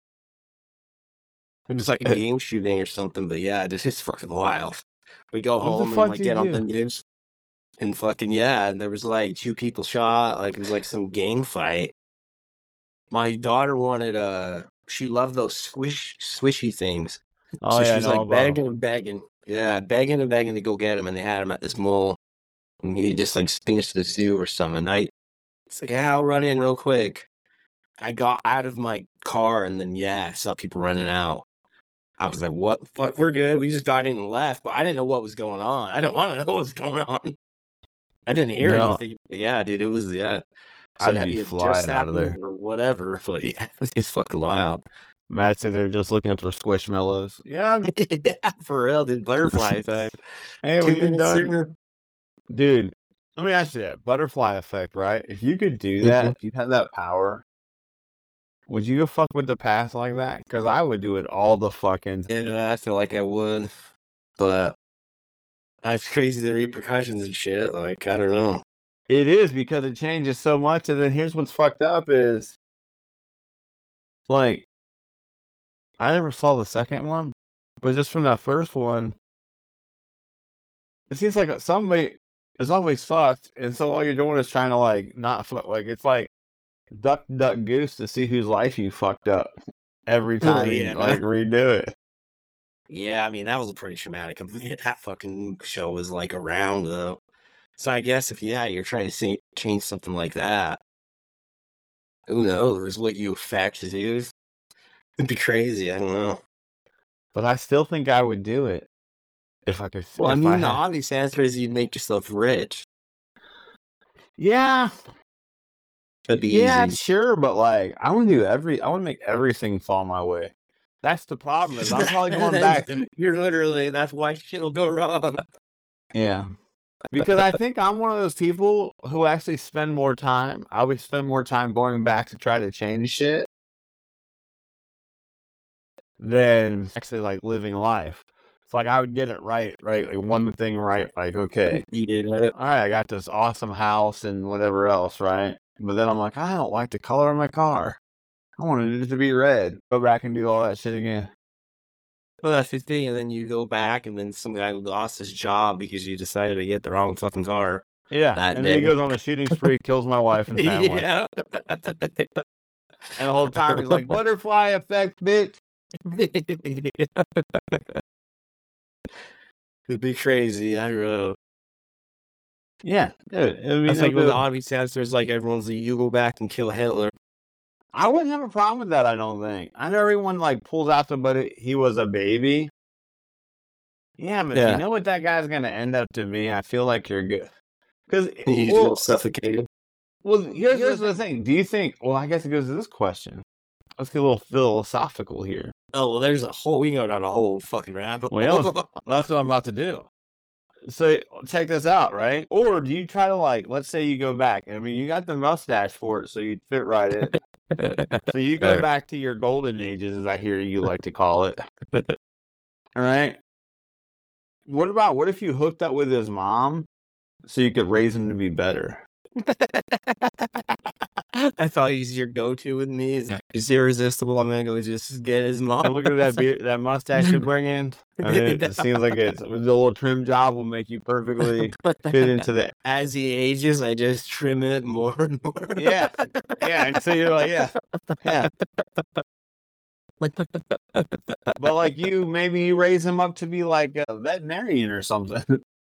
it was like a game shooting or something. But yeah, this is fucking wild. We go What the home and fuck like did get you on the do? news, and fucking yeah, there was like 2 people shot. Like it was like some gang fight. My daughter wanted she loved those swishy things. Oh So yeah, she I was know like about begging and begging. Yeah, begging and begging to go get him, and they had him at this mall. And he just like finished the zoo or something. It's like, yeah, I'll run in real quick. I got out of my car, and then yeah, I saw people running out. I was like, what the fuck? We're good. We just got in and left, but I didn't know what was going on. I don't want to know what's going on. I didn't hear No. anything. But yeah, dude, it was So I'd that be it just flying out of there. happened or whatever. But yeah, it's fucking wild. Matt said they're just looking for squishmallows. Yeah, Yeah, for real, dude. Butterfly effect. hey, 2 when you're minutes done, sooner. dude. Let me ask you that butterfly effect, right? If you could do that, if you had that power, would you go fuck with the past like that? Because I would do it all the fucking. Yeah, I feel like I would, but it's crazy the repercussions and shit. Like, I don't know. It is because it changes so much, and then here's what's fucked up is, like, I never saw the second one, but just from that first one, it seems like somebody is always fucked, and so all you're doing is trying to like not fuck. Like it's like duck goose to see whose life you fucked up every time you like redo it. Yeah, I mean that was a pretty traumatic. That fucking show was like around though, so I guess if you're trying to change something like that, who knows what you affect, dude? It'd be crazy. I don't know. But I still think I would do it if I could. Well, I mean, the obvious answer is you'd make yourself rich. Yeah. That'd be yeah, easy. sure, but like I want to make everything fall my way. That's the problem. Is I'm probably going back. You're literally that's why shit'll go wrong. Yeah. Because I think I'm one of those people who actually spend more time. I would spend more time going back to try to change shit than actually like living life. It's like I would get it right? Like one thing right, like okay, You did. all right, I got this awesome house and whatever else, right? But then I'm like, I don't like the color of my car. I wanted it to be red. Go back and do all that shit again. Well, that's the thing, and then you go back, and then some guy lost his job because you decided to get the wrong fucking car. Yeah, That and then he day. goes on a shooting spree, kills my wife and family. Yeah. And the whole time he's like, butterfly effect, bitch. It'd be crazy. I don't know. Yeah, dude. I mean, That's like no when the good. obvious answer is like everyone's like, you go back and kill Hitler. I wouldn't have a problem with that, I don't think. I know everyone like pulls out somebody he was a baby. Yeah, but if Yeah. you know what that guy's gonna end up to be, I feel like you're good. Because You feel suffocated. well, here's the thing. Do you think? Well, I guess it goes to this question. Let's get a little philosophical here. Oh, well, there's a whole, we go down a whole fucking rabbit hole. Well, that's what I'm about to do. So check this out, right? Or do you try to like, let's say you go back. I mean, you got the mustache for it, so you'd fit right in. So you go back to your golden ages, as I hear you like to call it. All right. What if you hooked up with his mom so you could raise him to be better? I thought he's your go-to with me. It's irresistible. I'm gonna go just get his mom. And look at that beard, that mustache you bring in. I mean, it seems like it's the little trim job will make you perfectly fit into the. As he ages, I just trim it more and more. Yeah, yeah. And so you're like, yeah. But like maybe you raise him up to be like a veterinarian or something.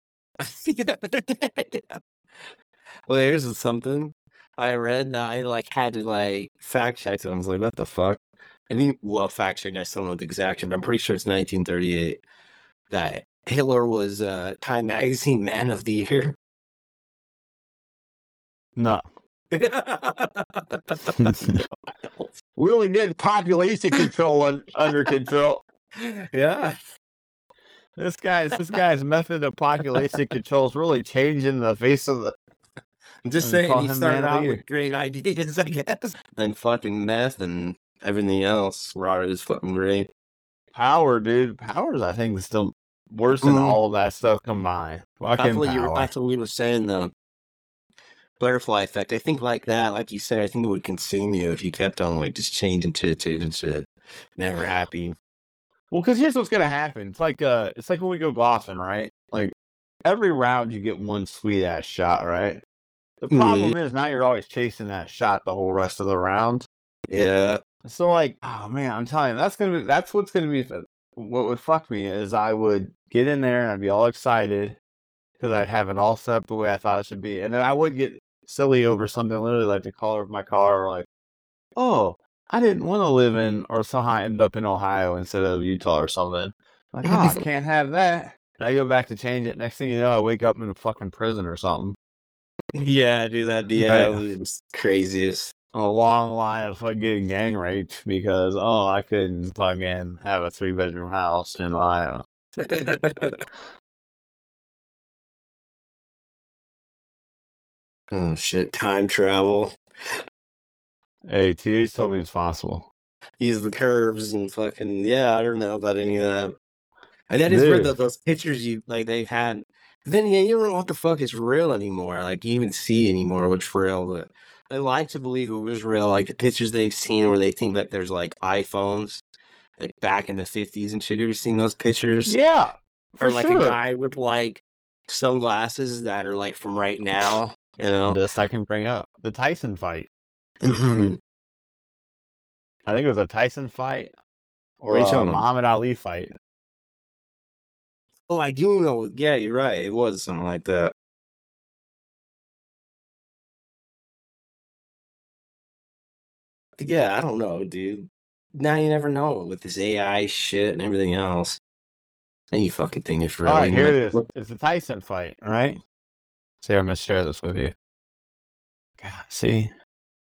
Well, here's something I read that I like had to like fact check. I was like, what the fuck? I think, well, fact check. I still know the exact year, but I'm pretty sure it's 1938 that Hitler was Time Magazine Man of the Year. No. We only did population control under control. Yeah. This guy's method of population control is really changing the face of the. I'm just And saying, call he him started Man of the out Year. with great ideas, I guess. And fucking meth and everything else. Robert is fucking great. Power, dude. Power's, I think, is still worse than all of that stuff combined. Fucking power. That's what we were saying, though. Butterfly effect. I think like that, like you said, I think it would consume you if you kept on like just changing to never happy. Well, because here's what's gonna happen. It's like when we go golfing, right? Like every round you get one sweet ass shot, right? The problem is now you're always chasing that shot the whole rest of the round. Yeah. So like, oh man, I'm telling you, that's what's gonna be. What would fuck me is I would get in there and I'd be all excited because I'd have it all set up the way I thought it should be, and then I would get silly over something literally like the color of my car, or like, oh, I didn't want to live in, or somehow I end up in Ohio instead of Utah or something. Like, oh, I can't have that. And I go back to change it. Next thing you know, I wake up in a fucking prison or something. Yeah, do that. Yeah, it was craziest. A long line of fucking getting gang raped because, I couldn't fucking have a 3-bedroom house in Ohio. Oh shit, time travel. Hey, TH told me it's possible. Use the curves and fucking, yeah, I don't know about any of that. And that is where Dude. those pictures they had. Then yeah, you don't know what the fuck is real anymore. Like you even see anymore what's real. But I like to believe it was real. Like the pictures they've seen where they think that there's like iPhones, like back in the 50s and shit. You ever seen those pictures? Yeah. Or like a guy with like sunglasses that are like from right now. You know, This I can bring up the Tyson fight. oh, I think it was a Tyson fight or What are you a talking about? Muhammad Ali fight. I do know. Yeah, you're right. It was something like that. Yeah, I don't know, dude. Now you never know with this AI shit and everything else. Any fucking thing is real. All right, You here know? it is. It's the Tyson fight, all right? See, I'm going to share this with you. God, see?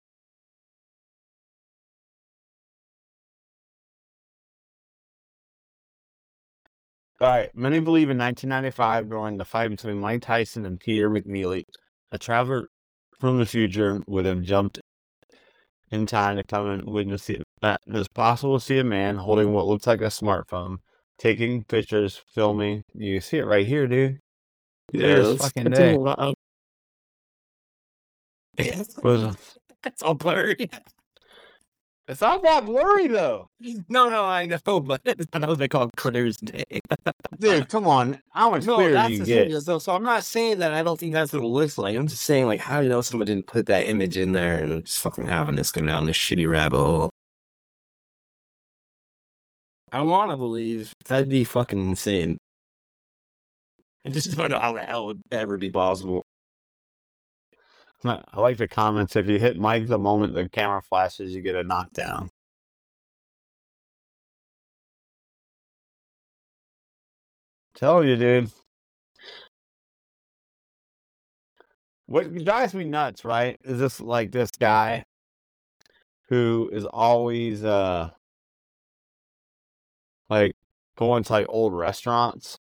All right, many believe in 1995 during the fight between Mike Tyson and Peter McNeely, a traveler from the future would have jumped in time to come and witness it. It is possible to see a man holding what looks like a smartphone, taking pictures, filming. You can see it right here, dude. There's fucking day. It's all blurry. It's not that blurry though. No, I know, but I know they call it clear as day. Dude, come on. How much clearer that's do you the get? thing. So I'm not saying that I don't think that's what it looks like. I'm just saying, like, how do you know someone didn't put that image in there and just fucking having this go down this shitty rabbit hole? I want to believe that'd be fucking insane. I just don't know how the hell it would ever be possible. I like the comments. If you hit Mike the moment the camera flashes, you get a knockdown. Tell you, dude. What drives me nuts, right? Is this like this guy who is always like going to like old restaurants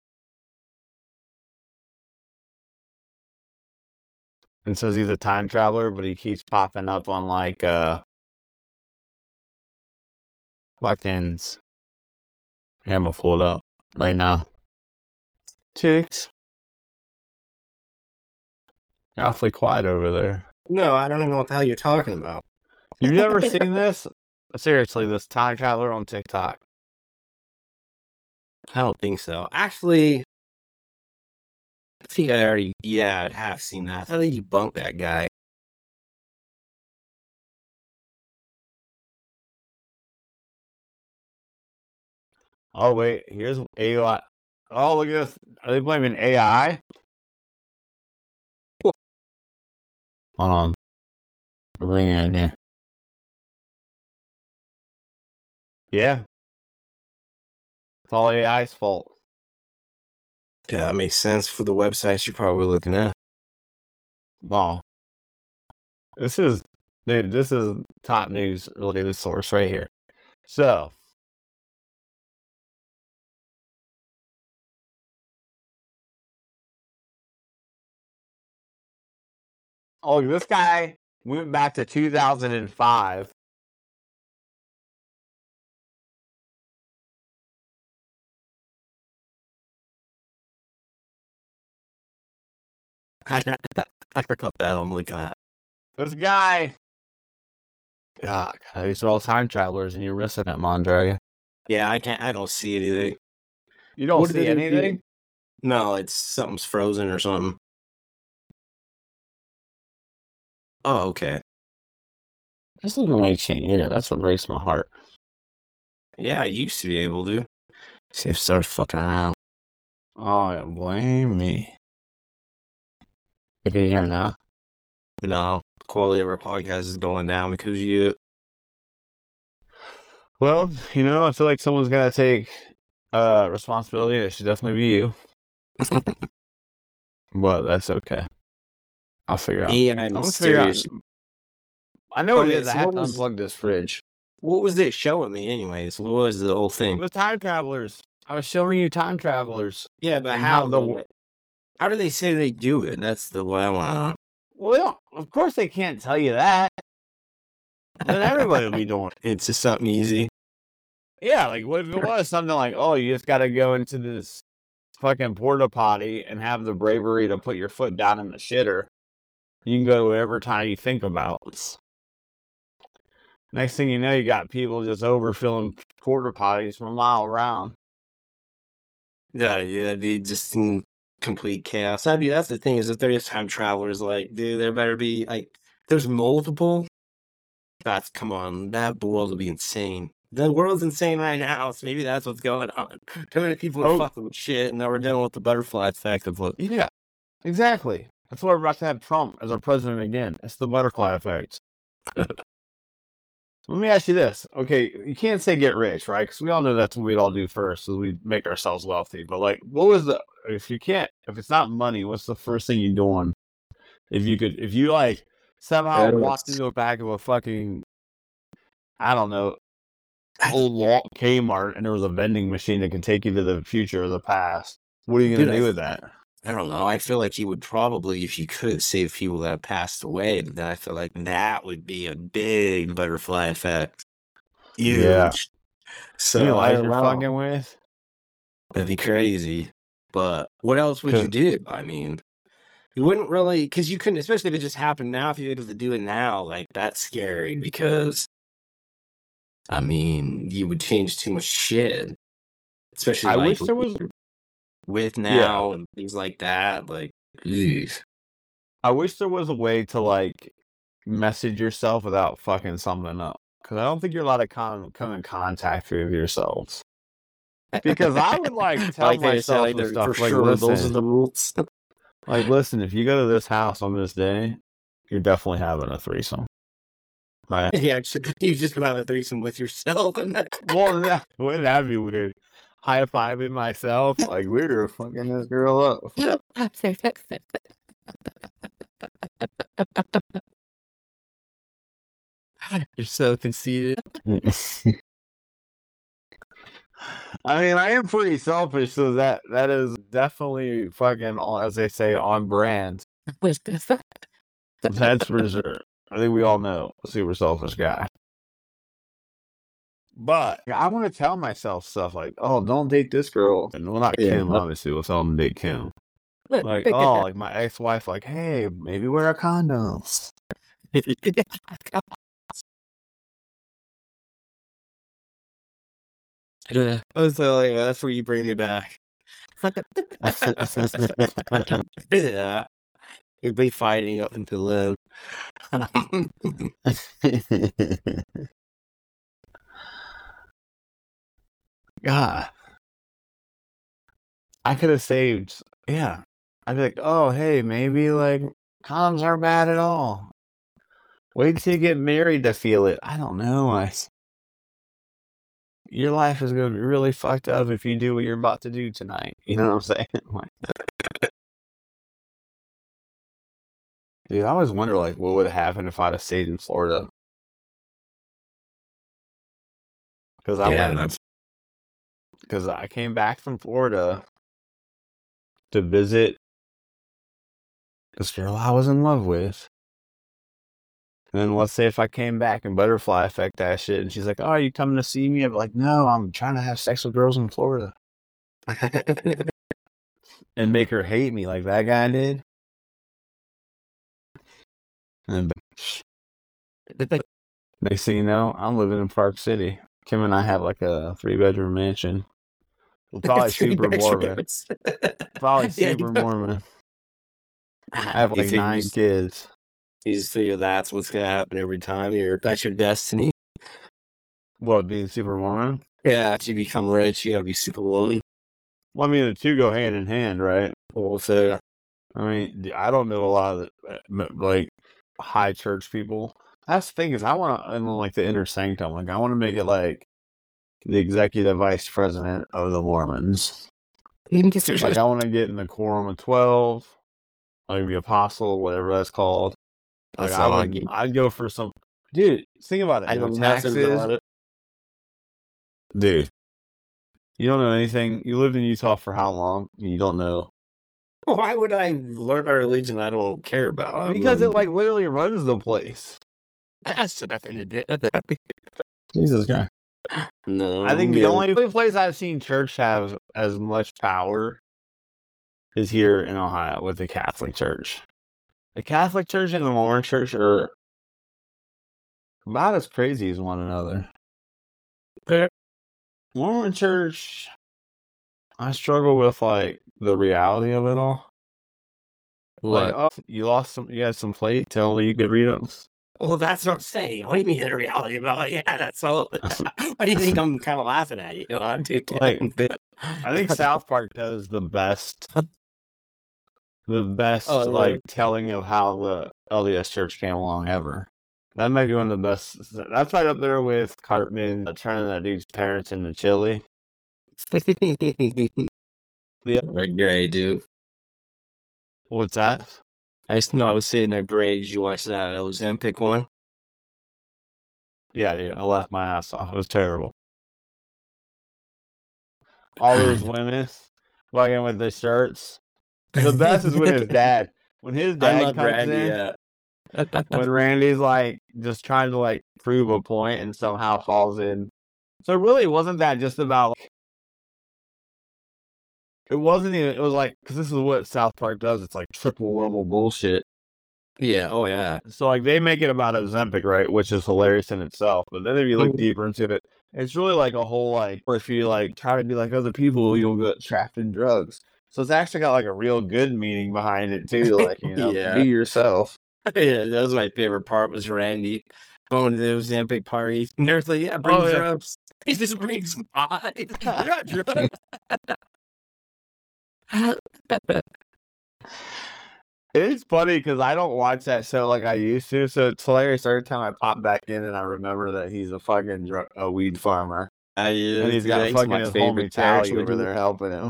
and says he's a time traveler, but he keeps popping up on like fucking. I'm gonna pull it up right now. Chicks. Awfully quiet over there. No, I don't even know what the hell you're talking about. You've never seen this? Seriously, this time traveler on TikTok. I don't think so. Actually, I think I already, I have seen that. I thought they debunked that guy. Oh, wait. Here's AI. Oh, look at this. Are they blaming AI? Hold on. Bring it in here. Yeah. It's all AI's fault. Yeah, that makes sense for the websites you're probably looking at. Wow. This is top news related source right here. So, this guy went back to 2005. I forgot that I'm looking at. This guy, God, these are all time travelers, and you're missing it, Mondre. Yeah, I don't see anything. You don't What see did it do? anything? No, it's something's frozen or something. Oh, okay. This doesn't make change either. That's what breaks my heart. Yeah, I used to be able to. See if it starts fucking around. Oh, yeah, blame me. You can hear now? No, the quality of our podcast is going down because of you. Well, I feel like someone's got to take responsibility. It should definitely be you. But that's okay. I'll figure out. Yeah, I'm serious. I know it Okay, is. so I have what to was- unplug this fridge. What was it showing me anyways? What was the whole It thing? was time travelers. I was showing you time travelers. Yeah, but And how how how do they say they do it? That's the what I want. Well, of course they can't tell you that. Then everybody will be doing it. It's just something easy. Yeah, like what if it was something like, oh, you just got to go into this fucking porta potty and have the bravery to put your foot down in the shitter. You can go whatever time you think about. Next thing you know, you got people just overfilling porta potties from a mile around. Yeah, it'd be just in complete chaos. That's the thing is if there's time travelers, like, dude, there better be like there's multiple. Come on, that world would be insane. The world's insane right now, so maybe that's what's going on. Too many people are fucking with shit, and now we're dealing with the butterfly effect of what. Yeah, exactly. That's why we're about to have Trump as our president again. It's the butterfly effect. Let me ask you this. Okay, you can't say get rich, right? Because we all know that's what we'd all do first, so we make ourselves wealthy. But like, if it's not money, what's the first thing you're doing? If you like somehow walked into a back of a fucking, I don't know, old Kmart and there was a vending machine that can take you to the future or the past, what are you going to do with that? I don't know. I feel like you would probably, if you could, save people that have passed away. Then I feel like that would be a big butterfly effect. Huge. Yeah. So you know I what don't you're know. fucking with? That'd be crazy. But what else would you do? I mean, you wouldn't really, because you couldn't, especially if it just happened now, if you're able to do it now, like that's scary because I mean, you would change too much shit, especially I like wish there was. with Yeah, now and things like that. Like, jeez. I wish there was a way to like message yourself without fucking something up. Because I don't think you're allowed to come in contact with yourselves. Because I would like tell Like they say, myself like some for stuff like, sure, those are listen, the rules. listen, if you go to this house on this day, you're definitely having a threesome. Right? Yeah, you just have a threesome with yourself. Well, wouldn't that be weird? High fiving myself, like we were fucking this girl up. You're so conceited. I mean, I am pretty selfish, so that is definitely fucking, as they say, on brand. That's for sure. I think we all know a super selfish guy. But I want to tell myself stuff like, "Oh, don't date this girl," and well, not Kim, obviously. We'll tell them to date Kim. Like, oh, like my ex-wife, like, hey, maybe wear a condom. So yeah, that's where you bring it back. Yeah, you'd be fighting up until then. God, I could have saved. Yeah, I'd be like, oh, hey, maybe like condoms aren't bad at all. Wait till you get married to feel it. I don't know. Your life is going to be really fucked up if you do what you're about to do tonight. You know what I'm saying? Like, dude, I always wonder, like, what would happen if I'd have stayed in Florida? Because I came back from Florida to visit this girl I was in love with. And then let's say if I came back and butterfly effect that shit, and she's like, "Oh, are you coming to see me?" I'm like, "No, I'm trying to have sex with girls in Florida." And make her hate me like that guy did. And next thing you know, I'm living in Park City. Kim and I have like a 3-bedroom mansion. We're probably super Mormon. Probably super Mormon. I have like 9 kids. You just figure that's what's gonna happen every time. That's your destiny. What, being super Mormon? Yeah, after you become rich, you gotta be super lonely. Well, I mean, the two go hand in hand, right? Well, so I mean, I don't know a lot of like high church people. That's the thing is, I want to, in like the inner sanctum, like I want to make it like the executive vice president of the Mormons. Like I want to get in the quorum of 12, like the apostle, whatever that's called. Like I'd go for some, dude. Think about it. I know taxes, about it. Dude. You don't know anything. You lived in Utah for how long? You don't know. Why would I learn a religion I don't care about? Because it like literally runs the place. That's nothing to do. Jesus Christ. No. I think the only place I've seen church have as much power is here in Ohio with the Catholic Church. The Catholic Church and the Mormon Church are about as crazy as one another. Mormon Church, I struggle with like the reality of it all. Like, oh, you had some plate, tell me you could read them. Well, that's what I'm saying. What do you mean the reality about it? Yeah, that's all. Why do you think I'm kind of laughing at you? I think South Park does the best. Like telling of how the LDS Church came along ever. That might be one of the best. That's right up there with Cartman turning that dude's parents into chili. Yeah, great, dude. What's that? I just know I was sitting there great. Did you watch that Ozempic one? Yeah, dude, I laughed my ass off. It was terrible. All those women fucking with the shirts. The best is when his dad. When his dad comes Randy, in. When Randy's like just trying to like prove a point and somehow falls in. So really, wasn't that just about? Like, it wasn't even. It was like because this is what South Park does. It's like triple level bullshit. Yeah. Oh, yeah. So, like, they make it about Ozempic, right? Which is hilarious in itself. But then if you look deeper into it, it's really like a whole, like, or if you, like, try to be like other people, you'll get trapped in drugs. So it's actually got, like, a real good meaning behind it, too. Like, you know, Yeah. be yourself. Yeah, that was my favorite part was Randy going to the Ozempic party. And they're like, yeah, bring drugs. He just brings pot. Not drugs. It's funny because I don't watch that show like I used to, so it's hilarious every time I pop back in and I remember that he's a fucking a weed farmer. And he's got fucking his homie Tally over there helping him.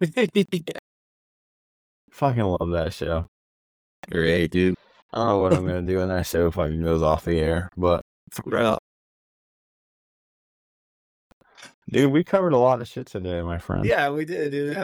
Fucking love that show. Great, dude. I don't know what I'm going to do when that show fucking goes off the air, but... Dude, we covered a lot of shit today, my friend. Yeah, we did, dude.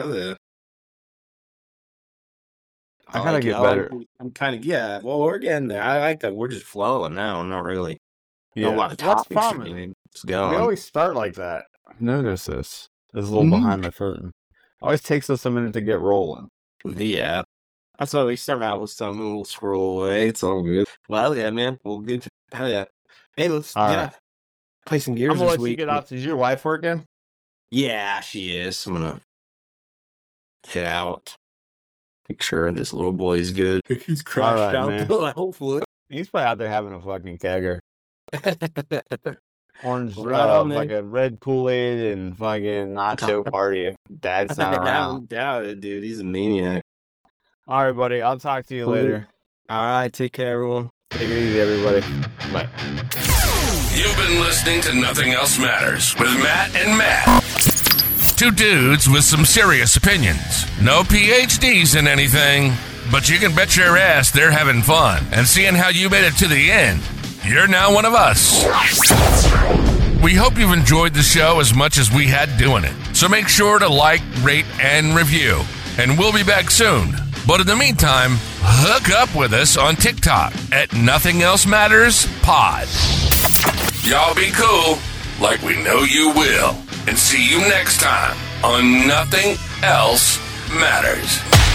I gotta get better. I'm kind of, yeah. Well, we're getting there. I like that. We're just flowing now. Not really. Yeah, a lot of that's topics. fun. It's going. We always start like that. Notice this. This is a little behind the curtain. Always takes us a minute to get rolling. Yeah. That's why we start out with something. We'll scroll away. It's all good. Well, yeah, man. We'll get to, hell yeah. Hey, let's play some gears I'm gonna this let week. you get out. Is your wife working? Yeah, she is. I'm gonna head out. Make sure this little boy's good. He's crashed out, man. hopefully. He's probably out there having a fucking kegger. Orange, fucking red Kool-Aid and fucking nacho party. Dad's not around. I don't doubt it, dude. He's a maniac. All right, buddy. I'll talk to you later. All right. Take care, everyone. Take it easy, everybody. Bye. You've been listening to Nothing Else Matters with Matt and Matt. Two dudes with some serious opinions. No PhDs in anything, but you can bet your ass they're having fun. And seeing how you made it to the end, you're now one of us. We hope you've enjoyed the show as much as we had doing it. So make sure to like, rate, and review. And we'll be back soon. But in the meantime, hook up with us on TikTok at Nothing Else Matters Pod. Y'all be cool, like we know you will. And see you next time on Nothing Else Matters.